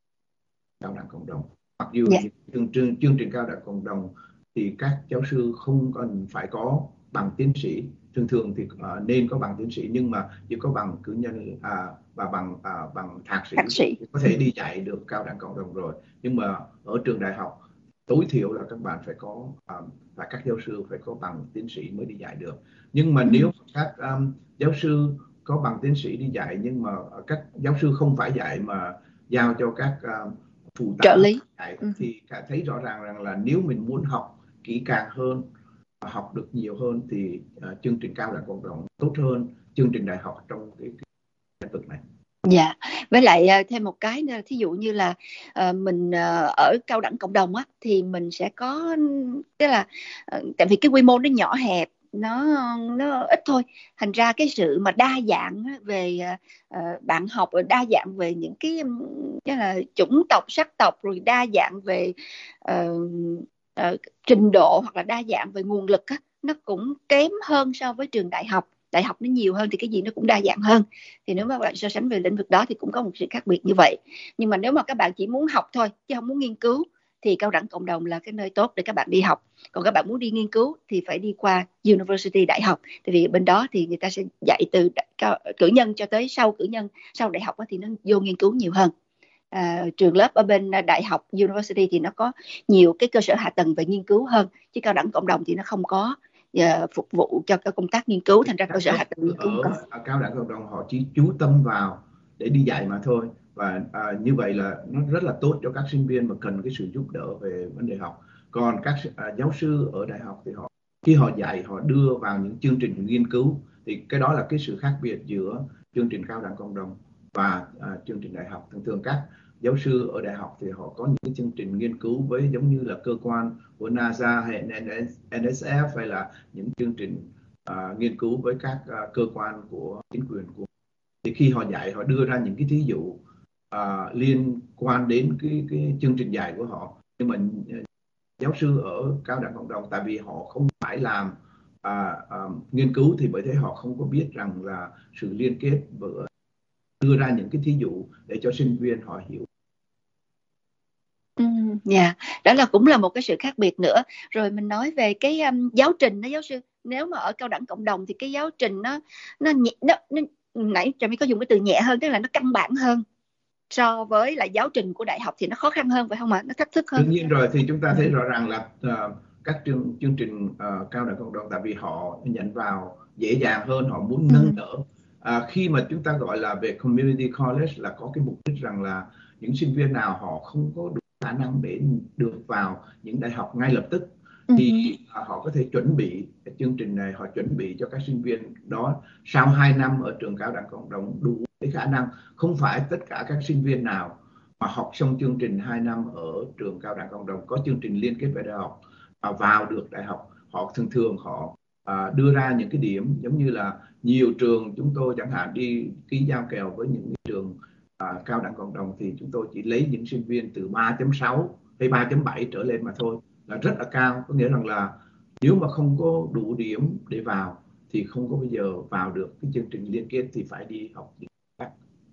B: cao đẳng cộng đồng. Mặc dù yeah. những chương, chương trình cao đẳng cộng đồng thì các giáo sư không cần phải có bằng tiến sĩ, thường thường thì uh, nên có bằng tiến sĩ, nhưng mà chỉ có bằng cử nhân à, và bằng à, bằng thạc sĩ,
A: thạc sĩ
B: có thể đi dạy được cao đẳng cộng đồng rồi. Nhưng mà ở trường đại học tối thiểu là các bạn phải có um, và các giáo sư phải có bằng tiến sĩ mới đi dạy được. Nhưng mà ừ. nếu các um, giáo sư có bằng tiến sĩ đi dạy nhưng mà các giáo sư không phải dạy mà giao cho các um, phụ tá
A: trợ lý
B: dạy, ừ. thì thấy rõ ràng rằng là nếu mình muốn học kỹ càng hơn, học được nhiều hơn thì uh, chương trình cao đẳng cộng đồng tốt hơn chương trình đại học trong cái lĩnh vực này.
A: Dạ, với lại thêm một cái nữa, thí dụ như là uh, mình uh, ở cao đẳng cộng đồng á thì mình sẽ có, tức là uh, tại vì cái quy mô nó nhỏ hẹp, nó nó ít thôi, thành ra cái sự mà đa dạng về uh, bạn học, đa dạng về những cái cái là chủng tộc, sắc tộc, rồi đa dạng về uh, uh, trình độ hoặc là đa dạng về nguồn lực á, nó cũng kém hơn so với trường đại học. Đại học nó nhiều hơn thì cái gì nó cũng đa dạng hơn. Thì nếu mà các bạn so sánh về lĩnh vực đó thì cũng có một sự khác biệt như vậy. Nhưng mà nếu mà các bạn chỉ muốn học thôi chứ không muốn nghiên cứu thì cao đẳng cộng đồng là cái nơi tốt để các bạn đi học. Còn các bạn muốn đi nghiên cứu thì phải đi qua university, đại học. Tại vì bên đó thì người ta sẽ dạy từ cử nhân cho tới sau cử nhân, sau đại học thì nó vô nghiên cứu nhiều hơn. À, trường lớp ở bên đại học university thì nó có nhiều cái cơ sở hạ tầng về nghiên cứu hơn, chứ cao đẳng cộng đồng thì nó không có uh, phục vụ cho các công tác nghiên cứu, thành ra cơ sở hạ tầng nghiên cứu
B: ở, ở cao đẳng cộng đồng họ chỉ chú tâm vào để đi dạy mà thôi. Và à, như vậy là nó rất là tốt cho các sinh viên mà cần cái sự giúp đỡ về vấn đề học. Còn các à, giáo sư ở đại học thì họ khi họ dạy họ đưa vào những chương trình nghiên cứu, thì cái đó là cái sự khác biệt giữa chương trình cao đẳng cộng đồng và à, chương trình đại học. Thường thường các giáo sư ở đại học thì họ có những chương trình nghiên cứu với giống như là cơ quan của NASA hay en ét ép, hay là những chương trình uh, nghiên cứu với các uh, cơ quan của chính quyền của. Thì khi họ dạy họ đưa ra những cái thí dụ uh, liên quan đến cái, cái chương trình dạy của họ. Nhưng mà uh, giáo sư ở cao đẳng cộng đồng tại vì họ không phải làm uh, uh, nghiên cứu thì bởi thế họ không có biết rằng là sự liên kết với đưa ra những cái thí dụ để cho sinh viên họ hiểu.
A: Dạ, đó là cũng là một cái sự khác biệt nữa. Rồi mình nói về cái um, giáo trình đó giáo sư. Nếu mà ở cao đẳng cộng đồng thì cái giáo trình nó nó nhẹ, nó, nó nãy Trà My có dùng cái từ nhẹ hơn, tức là nó căn bản hơn so với lại giáo trình của đại học thì nó khó khăn hơn phải không ạ? Nó thách thức hơn.
B: Đương nhiên rồi, thì chúng ta thấy rõ ràng là uh, các chương chương trình uh, cao đẳng cộng đồng, tại vì họ nhận vào dễ dàng hơn, họ muốn nâng
A: Ừ.
B: đỡ. Uh, khi mà chúng ta gọi là về community college là có cái mục đích rằng là những sinh viên nào họ không có đủ khả năng để được vào những đại học ngay lập tức thì uh, họ có thể chuẩn bị chương trình này, họ chuẩn bị cho các sinh viên đó sau hai năm ở trường cao đẳng cộng đồng đủ cái khả năng. Không phải tất cả các sinh viên nào mà học xong chương trình hai năm ở trường cao đẳng cộng đồng có chương trình liên kết với đại học và vào được đại học, họ thường thường họ à, đưa ra những cái điểm giống như là nhiều trường chúng tôi chẳng hạn đi ký giao kèo với những cái trường à, cao đẳng cộng đồng thì chúng tôi chỉ lấy những sinh viên từ ba chấm sáu hay ba chấm bảy trở lên mà thôi, là rất là cao. Có nghĩa rằng là nếu mà không có đủ điểm để vào thì không có bao giờ vào được cái chương trình liên kết, thì phải đi học những khác.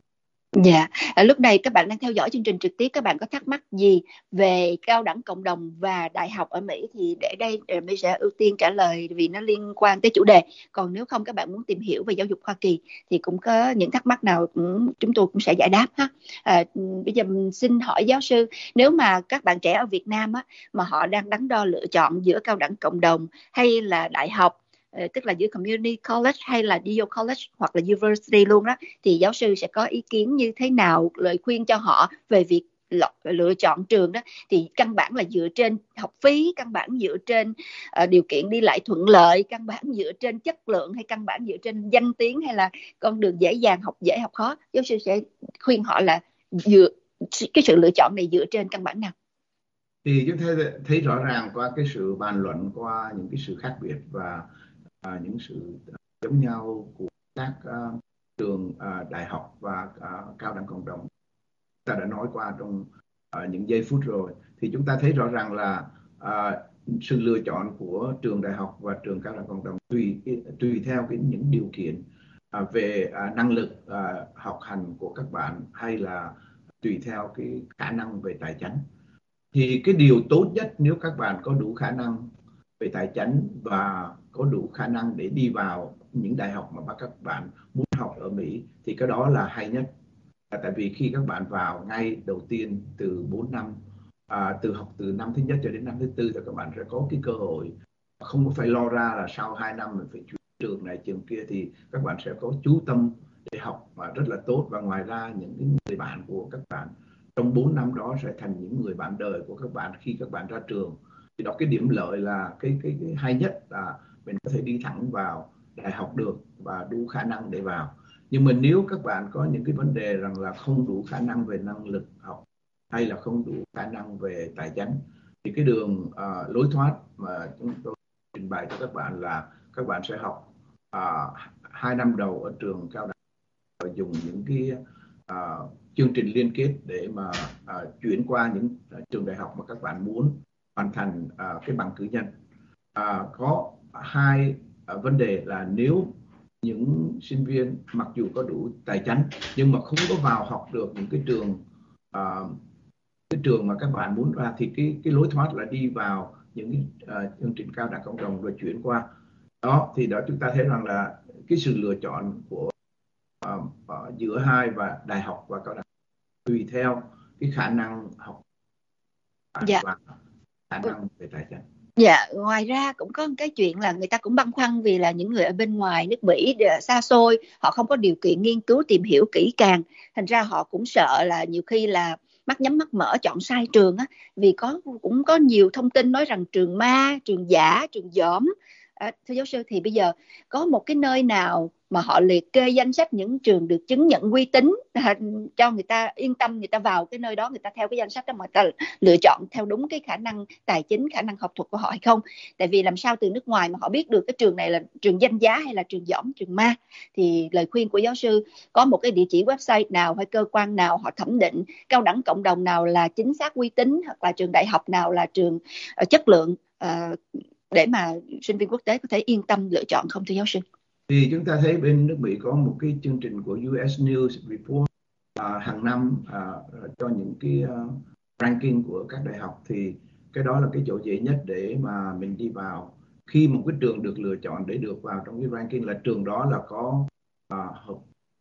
A: Dạ, à, lúc này các bạn đang theo dõi chương trình trực tiếp, các bạn có thắc mắc gì về cao đẳng cộng đồng và đại học ở Mỹ thì để đây mình sẽ ưu tiên trả lời vì nó liên quan tới chủ đề. Còn nếu không các bạn muốn tìm hiểu về giáo dục Hoa Kỳ thì cũng có những thắc mắc nào cũng, chúng tôi cũng sẽ giải đáp ha. À, bây giờ mình xin hỏi giáo sư, nếu mà các bạn trẻ ở Việt Nam á, mà họ đang đắn đo lựa chọn giữa cao đẳng cộng đồng hay là đại học, tức là giữa community college hay là đi vô college hoặc là university luôn đó, thì giáo sư sẽ có ý kiến như thế nào, lời khuyên cho họ về việc lựa chọn trường đó? Thì căn bản là dựa trên học phí, căn bản dựa trên uh, điều kiện đi lại thuận lợi, căn bản dựa trên chất lượng, hay căn bản dựa trên danh tiếng, hay là con đường dễ dàng học dễ học khó? Giáo sư sẽ khuyên họ là dựa cái sự lựa chọn này dựa trên căn bản nào?
B: Thì chúng thấy thấy rõ ràng qua cái sự bàn luận, qua những cái sự khác biệt và à, những sự giống nhau của các uh, trường uh, đại học và uh, cao đẳng cộng đồng ta đã nói qua trong uh, những giây phút rồi, thì chúng ta thấy rõ ràng là uh, sự lựa chọn của trường đại học và trường cao đẳng cộng đồng tùy tùy theo cái những điều kiện uh, về uh, năng lực uh, học hành của các bạn, hay là tùy theo cái khả năng về tài chính. Thì cái điều tốt nhất nếu các bạn có đủ khả năng về tài chính và có đủ khả năng để đi vào những đại học mà các bạn muốn học ở Mỹ thì cái đó là hay nhất. Tại vì khi các bạn vào ngay đầu tiên từ bốn năm, à, từ học từ năm thứ nhất cho đến năm thứ tư thì các bạn sẽ có cái cơ hội, không có phải lo ra là sau hai năm mình phải chuyển trường này trường kia, thì các bạn sẽ có chú tâm để học và rất là tốt. Và ngoài ra những cái người bạn của các bạn trong bốn năm đó sẽ thành những người bạn đời của các bạn khi các bạn ra trường. Thì đó, cái điểm lợi là cái, cái, cái hay nhất là mình có thể đi thẳng vào đại học được và đủ khả năng để vào. Nhưng mà nếu các bạn có những cái vấn đề rằng là không đủ khả năng về năng lực học hay là không đủ khả năng về tài chính, thì cái đường uh, lối thoát mà chúng tôi trình bày cho các bạn là các bạn sẽ học uh, hai năm đầu ở trường cao đẳng và dùng những cái uh, chương trình liên kết để mà uh, chuyển qua những uh, trường đại học mà các bạn muốn hoàn thành uh, cái bằng cử nhân. Uh, có hai uh, vấn đề là nếu những sinh viên mặc dù có đủ tài chính nhưng mà không có vào học được những cái trường uh, cái trường mà các bạn muốn ra, thì cái cái lối thoát là đi vào những cái uh, chương trình cao đẳng cộng đồng rồi chuyển qua đó. Thì đó chúng ta thấy rằng là cái sự lựa chọn của uh, uh, giữa hai và đại học và cao đẳng tùy theo cái khả năng học
A: Dạ.
B: và khả năng về tài chính.
A: Dạ, ngoài ra cũng có một cái chuyện là người ta cũng băn khoăn vì là những người ở bên ngoài nước Mỹ xa xôi, họ không có điều kiện nghiên cứu tìm hiểu kỹ càng, thành ra họ cũng sợ là nhiều khi là mắt nhắm mắt mở chọn sai trường á, vì có cũng có nhiều thông tin nói rằng trường ma, trường giả, trường dởm. À, thưa giáo sư, thì bây giờ có một cái nơi nào mà họ liệt kê danh sách những trường được chứng nhận uy tín à, cho người ta yên tâm, người ta vào cái nơi đó, người ta theo cái danh sách đó mà người ta lựa chọn theo đúng cái khả năng tài chính, khả năng học thuật của họ hay không? Tại vì làm sao từ nước ngoài mà họ biết được cái trường này là trường danh giá hay là trường dởm, trường ma? Thì lời khuyên của giáo sư, có một cái địa chỉ website nào hay cơ quan nào họ thẩm định cao đẳng cộng đồng nào là chính xác uy tín, hoặc là trường đại học nào là trường uh, chất lượng, uh, để mà sinh viên quốc tế có thể yên tâm lựa chọn không thưa giáo sư?
B: Thì chúng ta thấy bên nước Mỹ có một cái chương trình của u ét News Report uh, hàng năm uh, cho những cái uh, ranking của các đại học thì cái đó là cái chỗ dễ nhất để mà mình đi vào. Khi một cái trường được lựa chọn để được vào trong cái ranking là trường đó là có uh, hợp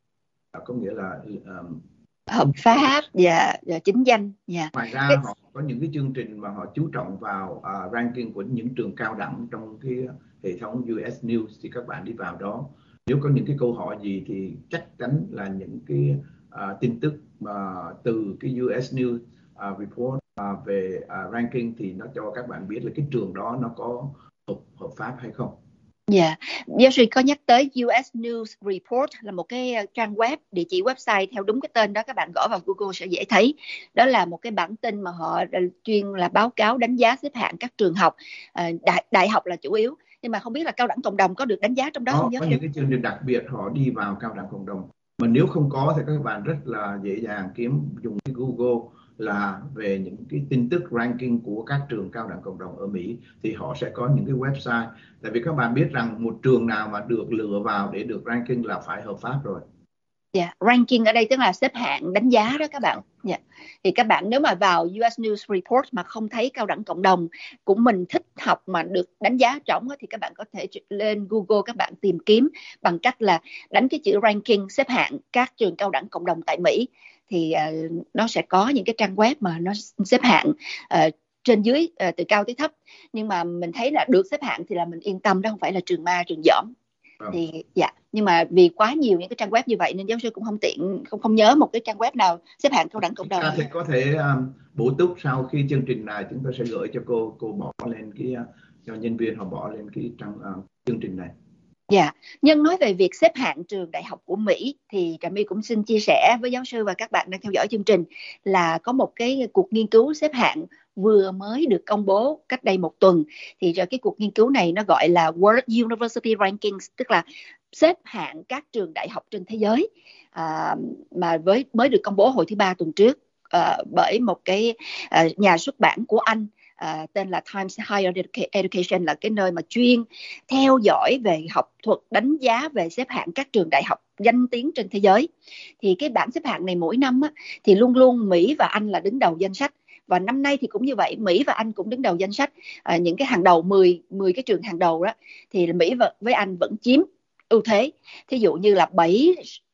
B: là có nghĩa là um,
A: hợp pháp và, và chính danh. Yeah.
B: Ngoài ra
A: Cái...
B: họ có những cái chương trình mà họ chú trọng vào uh, ranking của những trường cao đẳng trong cái hệ thống u ét News thì các bạn đi vào đó. Nếu có những cái câu hỏi gì thì chắc chắn là những cái uh, tin tức mà từ cái u ét News uh, report uh, về uh, ranking thì nó cho các bạn biết là cái trường đó nó có hợp, hợp pháp hay không.
A: Dạ, yeah. Giáo sư có nhắc tới u ét News Report là một cái trang web, địa chỉ website theo đúng cái tên đó, các bạn gõ vào Google sẽ dễ thấy. Đó là một cái bản tin mà họ chuyên là báo cáo đánh giá xếp hạng các trường học, đại, đại học là chủ yếu. Nhưng mà không biết là cao đẳng cộng đồng có được đánh giá trong đó
B: có,
A: không giáo
B: có
A: sư?
B: những cái chương trình đặc biệt họ đi vào cao đẳng cộng đồng. Mà nếu không có thì các bạn rất là dễ dàng kiếm dùng cái Google là về những cái tin tức ranking của các trường cao đẳng cộng đồng ở Mỹ thì họ sẽ có những cái website. Tại vì các bạn biết rằng một trường nào mà được lựa vào để được ranking là phải hợp pháp rồi.
A: Dạ, yeah. Ranking ở đây tức là xếp hạng, đánh giá đó các bạn. Dạ. Yeah. Thì các bạn nếu mà vào u ét News Report mà không thấy cao đẳng cộng đồng của mình thích học mà được đánh giá trỏng thì các bạn có thể lên Google, các bạn tìm kiếm bằng cách là đánh cái chữ ranking, xếp hạng các trường cao đẳng cộng đồng tại Mỹ thì uh, nó sẽ có những cái trang web mà nó xếp hạng uh, trên dưới uh, từ cao tới thấp. Nhưng mà mình thấy là được xếp hạng thì là mình yên tâm, đó không phải là trường ma, trường dởm. Thì dạ, nhưng mà vì quá nhiều những cái trang web như vậy nên giáo sư cũng không tiện, không không nhớ một cái trang web nào xếp hạng cao đẳng cộng đồng.
B: Ta thì có thể um, bổ túc sau khi chương trình này chúng tôi sẽ gửi cho cô cô bỏ lên cái uh, cho nhân viên họ bỏ lên cái trang uh, chương trình này.
A: Dạ, yeah. Nhưng nói về việc xếp hạng trường đại học của Mỹ thì Trà My cũng xin chia sẻ với giáo sư và các bạn đang theo dõi chương trình là có một cái cuộc nghiên cứu xếp hạng vừa mới được công bố cách đây một tuần. Thì cái cuộc nghiên cứu này nó gọi là World University Rankings, tức là xếp hạng các trường đại học trên thế giới, à, mà với mới được công bố hồi thứ ba tuần trước à, bởi một cái à, nhà xuất bản của Anh. À, tên là Times Higher Education, là cái nơi mà chuyên theo dõi về học thuật, đánh giá về xếp hạng các trường đại học danh tiếng trên thế giới. Thì cái bảng xếp hạng này mỗi năm á, thì luôn luôn Mỹ và Anh là đứng đầu danh sách. Và năm nay thì cũng như vậy, Mỹ và Anh cũng đứng đầu danh sách. À, những cái hàng đầu, mười, mười cái trường hàng đầu đó thì Mỹ với Anh vẫn chiếm ưu thế. Thí dụ như là bảy,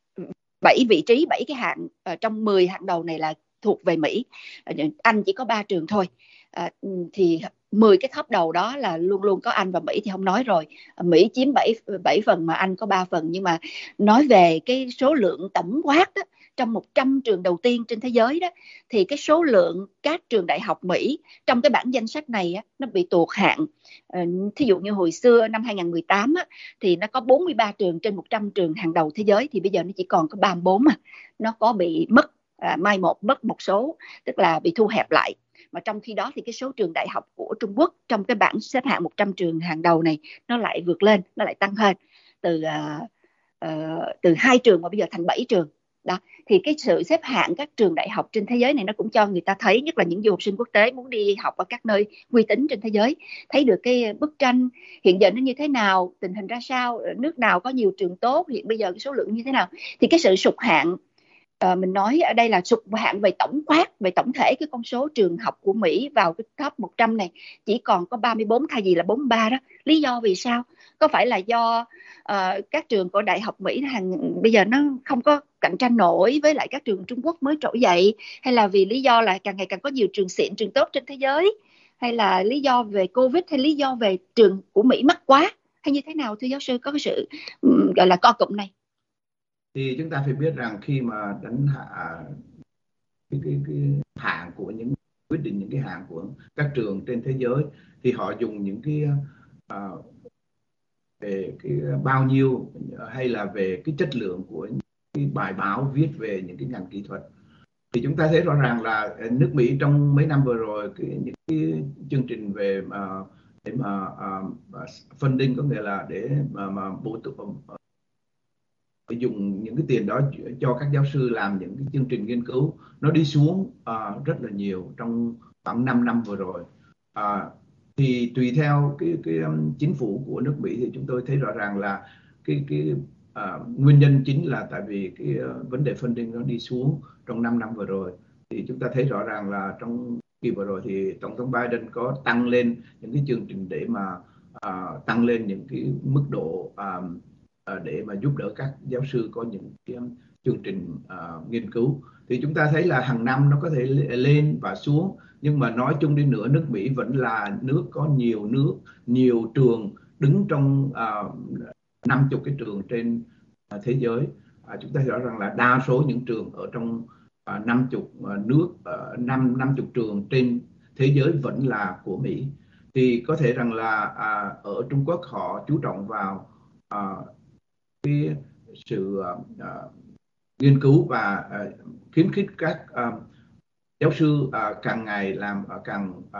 A: bảy vị trí, bảy cái hạng uh, trong mười hạng đầu này là thuộc về Mỹ. Uh, Anh chỉ có ba trường thôi. À, thì mười cái top đầu đó là luôn luôn có Anh và Mỹ thì không nói rồi. Mỹ chiếm bảy, bảy phần mà Anh có ba phần. Nhưng mà nói về cái số lượng tổng quát đó, trong một trăm trường đầu tiên trên thế giới đó, thì cái số lượng các trường đại học Mỹ trong cái bảng danh sách này á, nó bị tụt hạng. À, thí dụ như hồi xưa năm hai không một tám á, thì nó có bốn mươi ba trường trên một trăm trường hàng đầu thế giới, thì bây giờ nó chỉ còn có ba mươi bốn mà. Nó có bị mất, à, mai một mất một số, tức là bị thu hẹp lại. Mà trong khi đó thì cái số trường đại học của Trung Quốc trong cái bảng xếp hạng một trăm trường hàng đầu này nó lại vượt lên, nó lại tăng hơn từ uh, uh, từ hai trường mà bây giờ thành bảy trường. Đó, thì cái sự xếp hạng các trường đại học trên thế giới này nó cũng cho người ta thấy, nhất là những du học sinh quốc tế muốn đi học ở các nơi uy tín trên thế giới, thấy được cái bức tranh hiện giờ nó như thế nào, tình hình ra sao, nước nào có nhiều trường tốt, hiện bây giờ cái số lượng như thế nào. Thì cái sự sụt hạng, À, mình nói ở đây là sụt hạng về tổng quát, về tổng thể cái con số trường học của Mỹ vào cái top một trăm này chỉ còn có ba mươi bốn thay vì là bốn mươi ba đó. Lý do vì sao? Có phải là do uh, các trường của đại học Mỹ hàng bây giờ nó không có cạnh tranh nổi với lại các trường Trung Quốc mới trỗi dậy, hay là vì lý do là càng ngày càng có nhiều trường xịn, trường tốt trên thế giới, hay là lý do về Covid, hay lý do về trường của Mỹ mắc quá, hay như thế nào thưa giáo sư, có cái sự um, gọi là co cụm này?
B: Thì chúng ta phải biết rằng khi mà đánh hạ cái, cái, cái hạng của những quyết định những cái hạng của các trường trên thế giới thì họ dùng những cái uh, về cái bao nhiêu hay là về cái chất lượng của những cái bài báo viết về những cái ngành kỹ thuật. Thì chúng ta thấy rõ ràng là nước Mỹ trong mấy năm vừa rồi cái, những cái chương trình về uh, để mà uh, funding, có nghĩa là để mà, mà bổ túc uh, dùng những cái tiền đó cho các giáo sư làm những cái chương trình nghiên cứu, nó đi xuống uh, rất là nhiều trong khoảng năm năm vừa rồi. Uh, thì tùy theo cái cái um, chính phủ của nước Mỹ thì chúng tôi thấy rõ ràng là cái cái uh, nguyên nhân chính là tại vì cái uh, vấn đề funding nó đi xuống trong năm năm vừa rồi. thì chúng ta thấy rõ ràng là trong kỳ vừa rồi thì Tổng thống Biden có tăng lên những cái chương trình để mà à, tăng lên những cái mức độ à, à, để mà giúp đỡ các giáo sư có những cái chương trình à, nghiên cứu. Thì chúng ta thấy là hàng năm nó có thể lên và xuống, nhưng mà nói chung đi nữa, nước Mỹ vẫn là nước có nhiều nước, nhiều trường đứng trong năm chục cái trường trên à, thế giới. À, chúng ta hiểu rằng là đa số những trường ở trong à, năm chục à, nước, năm năm chục trường trên thế giới vẫn là của Mỹ. Thì có thể rằng là à, ở Trung Quốc họ chú trọng vào à, cái sự à, nghiên cứu và à, khuyến khích các à, giáo sư à, càng ngày làm à, càng à,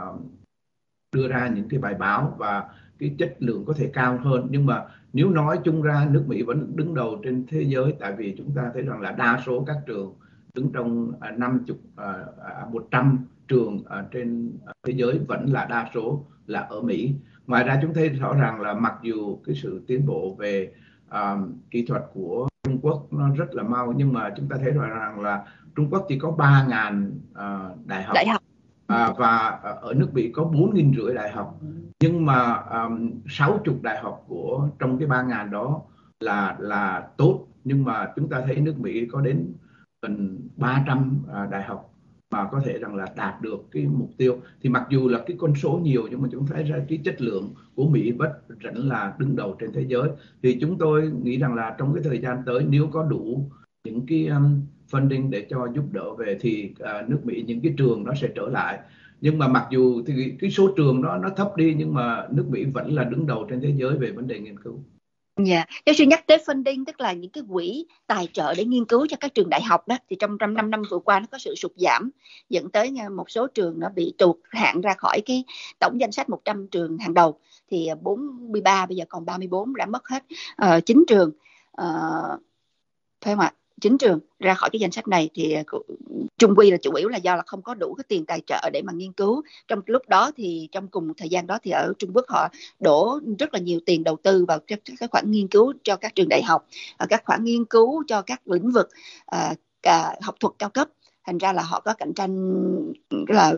B: đưa ra những cái bài báo và cái chất lượng có thể cao hơn. Nhưng mà nếu nói chung ra, nước Mỹ vẫn đứng đầu trên thế giới, tại vì chúng ta thấy rằng là đa số các trường đứng trong năm mươi, một trăm trường trên thế giới vẫn là đa số là ở Mỹ. Ngoài ra chúng thấy rõ ràng là mặc dù cái sự tiến bộ về uh, kỹ thuật của Trung Quốc nó rất là mau, nhưng mà chúng ta thấy rõ ràng là Trung Quốc chỉ có ba nghìn uh, đại học.
A: Đại học.
B: À, và ở nước Mỹ có bốn nghìn rưỡi đại học, nhưng mà um, sáu mươi đại học của trong cái ba ngàn đó là là tốt, nhưng mà chúng ta thấy nước Mỹ có đến gần ba trăm uh, đại học mà có thể rằng là đạt được cái mục tiêu. Thì mặc dù là cái con số nhiều, nhưng mà chúng thấy ra cái chất lượng của Mỹ vẫn vẫn là đứng đầu trên thế giới. Thì chúng tôi nghĩ rằng là trong cái thời gian tới, nếu có đủ những cái um, funding để cho giúp đỡ về thì uh, nước Mỹ những cái trường nó sẽ trở lại. Nhưng mà mặc dù thì cái số trường đó nó thấp đi, nhưng mà nước Mỹ vẫn là đứng đầu trên thế giới về vấn đề nghiên cứu.
A: Dạ, yeah. Giáo sư nhắc tới funding, tức là những cái quỹ tài trợ để nghiên cứu cho các trường đại học đó, thì trong năm năm vừa qua nó có sự sụt giảm, dẫn tới một số trường nó bị tụt hạng ra khỏi cái tổng danh sách một trăm trường hàng đầu. Thì bốn mươi ba bây giờ còn ba mươi bốn, đã mất hết uh, chín trường, uh, phải không ạ? chín trường ra khỏi cái danh sách này. Thì chung quy là chủ yếu là do là không có đủ cái tiền tài trợ để mà nghiên cứu. Trong lúc đó thì trong cùng một thời gian đó thì ở Trung Quốc họ đổ rất là nhiều tiền đầu tư vào các, các khoản nghiên cứu cho các trường đại học, các khoản nghiên cứu cho các lĩnh vực uh, cả học thuật cao cấp. Thành ra là họ có cạnh tranh là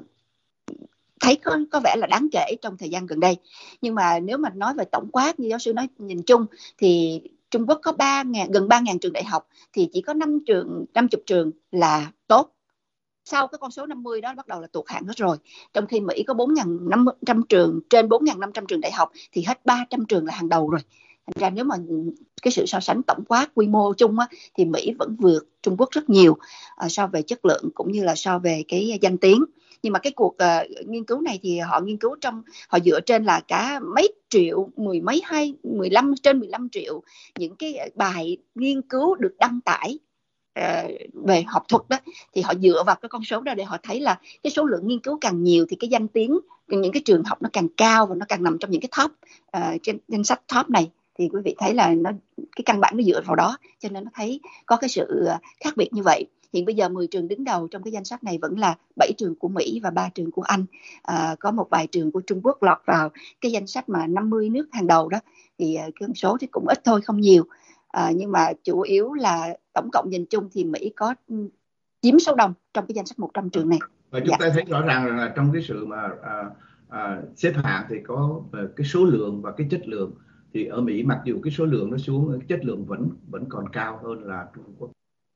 A: thấy có, có vẻ là đáng kể trong thời gian gần đây. Nhưng mà nếu mà nói về tổng quát, như giáo sư nói, nhìn chung thì Trung Quốc có ba nghìn, gần ba nghìn trường đại học, thì chỉ có năm trường, năm mươi trường là tốt. Sau cái con số năm mươi đó bắt đầu là tụt hạng hết rồi. Trong khi Mỹ có bốn nghìn năm trăm trường, trên bốn nghìn năm trăm trường đại học thì hết ba trăm trường là hàng đầu rồi. Thành ra nếu mà cái sự so sánh tổng quát quy mô chung á, thì Mỹ vẫn vượt Trung Quốc rất nhiều uh, so về chất lượng cũng như là so về cái danh tiếng. Nhưng mà cái cuộc uh, nghiên cứu này thì họ nghiên cứu trong, họ dựa trên là cả mấy triệu, mười mấy hay mười lăm, trên mười lăm triệu những cái bài nghiên cứu được đăng tải uh, về học thuật đó. Thì họ dựa vào cái con số đó để họ thấy là cái số lượng nghiên cứu càng nhiều thì cái danh tiếng những cái trường học nó càng cao, và nó càng nằm trong những cái top uh, trên danh sách top này. Thì quý vị thấy là nó, cái căn bản nó dựa vào đó, cho nên nó thấy có cái sự khác biệt như vậy. Hiện bây giờ mười trường đứng đầu trong cái danh sách này vẫn là bảy trường của Mỹ và ba trường của Anh. À, có một vài trường của Trung Quốc lọt vào cái danh sách mà năm mươi nước hàng đầu đó. Thì cái con số thì cũng ít thôi, không nhiều. À, nhưng mà chủ yếu là tổng cộng nhìn chung thì Mỹ có chiếm số đông trong cái danh sách một trăm trường này.
B: Và chúng dạ. ta thấy rõ ràng là trong cái sự mà à, à, xếp hạng thì có cái số lượng và cái chất lượng. Thì ở Mỹ mặc dù cái số lượng nó xuống, cái chất lượng vẫn vẫn còn cao hơn là Trung Quốc.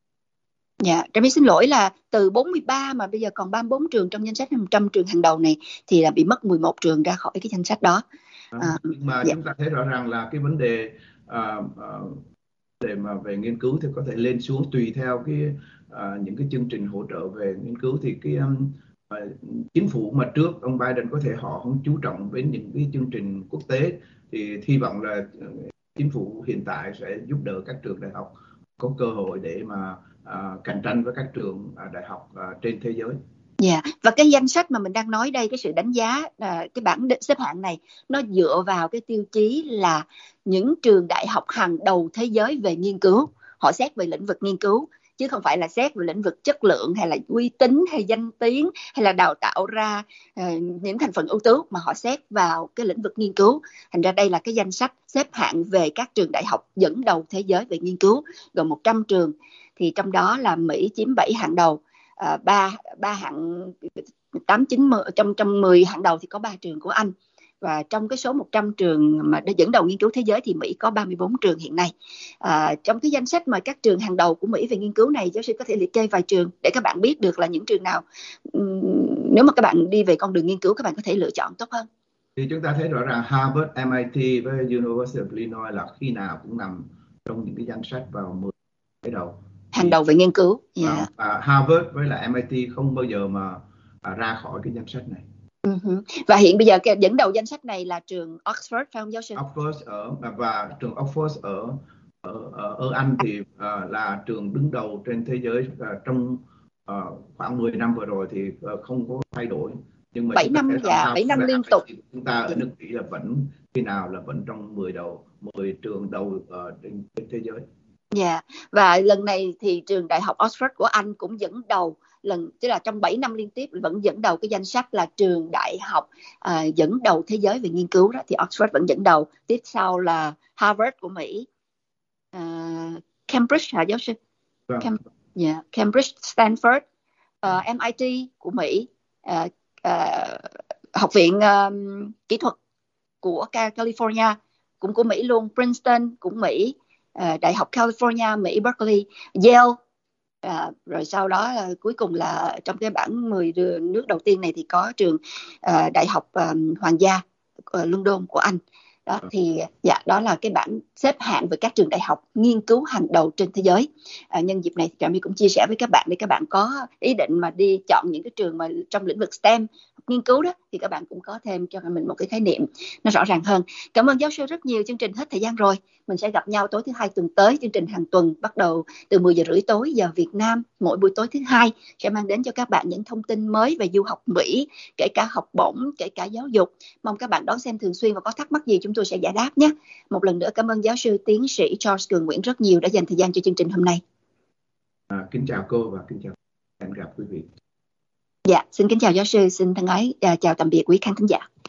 A: Dạ, Trà My xin lỗi là từ bốn mươi ba mà bây giờ còn ba mươi bốn trường trong danh sách một trăm trường hàng đầu này, thì là bị mất mười một trường ra khỏi cái danh sách đó.
B: À, nhưng mà dạ. chúng ta thấy rõ ràng là cái vấn đề à, à, để mà về nghiên cứu thì có thể lên xuống tùy theo cái à, những cái chương trình hỗ trợ về nghiên cứu. Thì cái um, à, chính phủ mà trước ông Biden có thể họ không chú trọng đến những cái chương trình quốc tế, thì hy vọng là chính phủ hiện tại sẽ giúp đỡ các trường đại học có cơ hội để mà à, cạnh tranh với các trường à, đại học à, trên thế giới.
A: Dạ, yeah. Và cái danh sách mà mình đang nói đây, cái sự đánh giá, à, cái bảng xếp hạng này nó dựa vào cái tiêu chí là những trường đại học hàng đầu thế giới về nghiên cứu. Họ xét về lĩnh vực nghiên cứu, chứ không phải là xét về lĩnh vực chất lượng hay là uy tín hay danh tiếng hay là đào tạo ra uh, những thành phần ưu tú, mà họ xét vào cái lĩnh vực nghiên cứu. Thành ra đây là cái danh sách xếp hạng về các trường đại học dẫn đầu thế giới về nghiên cứu, gồm một trăm trường, thì trong đó là Mỹ chiếm bảy hạng đầu. à, ba ba hạng tám chín mười, trong trong mười hạng đầu thì có ba trường của Anh. Và trong cái số một trăm trường mà đã dẫn đầu nghiên cứu thế giới thì Mỹ có ba mươi bốn trường hiện nay. À, trong cái danh sách mà các trường hàng đầu của Mỹ về nghiên cứu này, giáo sư có thể liệt kê vài trường để các bạn biết được là những trường nào, nếu mà các bạn đi về con đường nghiên cứu, các bạn có thể lựa chọn tốt hơn.
B: Thì chúng ta thấy rõ ràng Harvard, em I T với University of Illinois là khi nào cũng nằm trong những cái danh sách vào mười cái đầu.
A: Hàng đầu về nghiên cứu. Yeah.
B: À, Harvard với là em I T không bao giờ mà à, ra khỏi cái danh sách này.
A: Uh-huh. Và hiện bây giờ cái dẫn đầu danh sách này là trường Oxford, phải không giáo sư?
B: Oxford ở và trường Oxford ở ở ở, ở Anh thì uh, là trường đứng đầu trên thế giới uh, trong uh, khoảng mười năm vừa rồi thì uh, không có thay đổi. Nhưng mà
A: bảy năm dạ, bảy năm liên tục.
B: Chúng ta ở nước Mỹ là vẫn khi nào là vẫn trong mười đầu, mười trường đầu uh, trên, trên thế giới.
A: Dạ, yeah. Và lần này thì trường Đại học Oxford của Anh cũng dẫn đầu, lần tức là trong bảy năm liên tiếp vẫn dẫn đầu cái danh sách là trường đại học à, dẫn đầu thế giới về nghiên cứu đó, thì Oxford vẫn dẫn đầu. Tiếp sau là Harvard của Mỹ, uh, Cambridge hả giáo sư?
B: Vâng.
A: Cam, yeah, Cambridge, Stanford, uh, em I T của Mỹ, uh, uh, học viện uh, kỹ thuật của California cũng của Mỹ luôn, Princeton cũng Mỹ, uh, Đại học California Mỹ, Berkeley, Yale, uh, rồi sau đó uh, cuối cùng là trong cái bảng mười nước đầu tiên này thì có trường uh, Đại học um, Hoàng gia uh, London của Anh. Đó thì dạ đó là cái bảng xếp hạng về các trường đại học nghiên cứu hàng đầu trên thế giới. À, nhân dịp này thì Trà My cũng chia sẻ với các bạn để các bạn có ý định mà đi chọn những cái trường mà trong lĩnh vực STEM nghiên cứu đó thì các bạn cũng có thêm cho mình một cái khái niệm nó rõ ràng hơn. Cảm ơn giáo sư rất nhiều. Chương trình hết thời gian rồi. Mình sẽ gặp nhau tối thứ hai tuần tới. Chương trình hàng tuần bắt đầu từ mười giờ rưỡi tối giờ Việt Nam. Mỗi buổi tối thứ hai sẽ mang đến cho các bạn những thông tin mới về du học Mỹ, kể cả học bổng, kể cả giáo dục. Mong các bạn đón xem thường xuyên và có thắc mắc gì chúng tôi sẽ giải đáp nhé. Một lần nữa cảm ơn giáo sư tiến sĩ Charles Cường Nguyễn rất nhiều đã dành thời gian cho chương trình hôm nay.
B: À, kính chào cô và kính chào hẹn gặp quý vị.
A: Dạ, xin kính chào giáo sư, xin thân ái chào tạm biệt quý khán thính giả.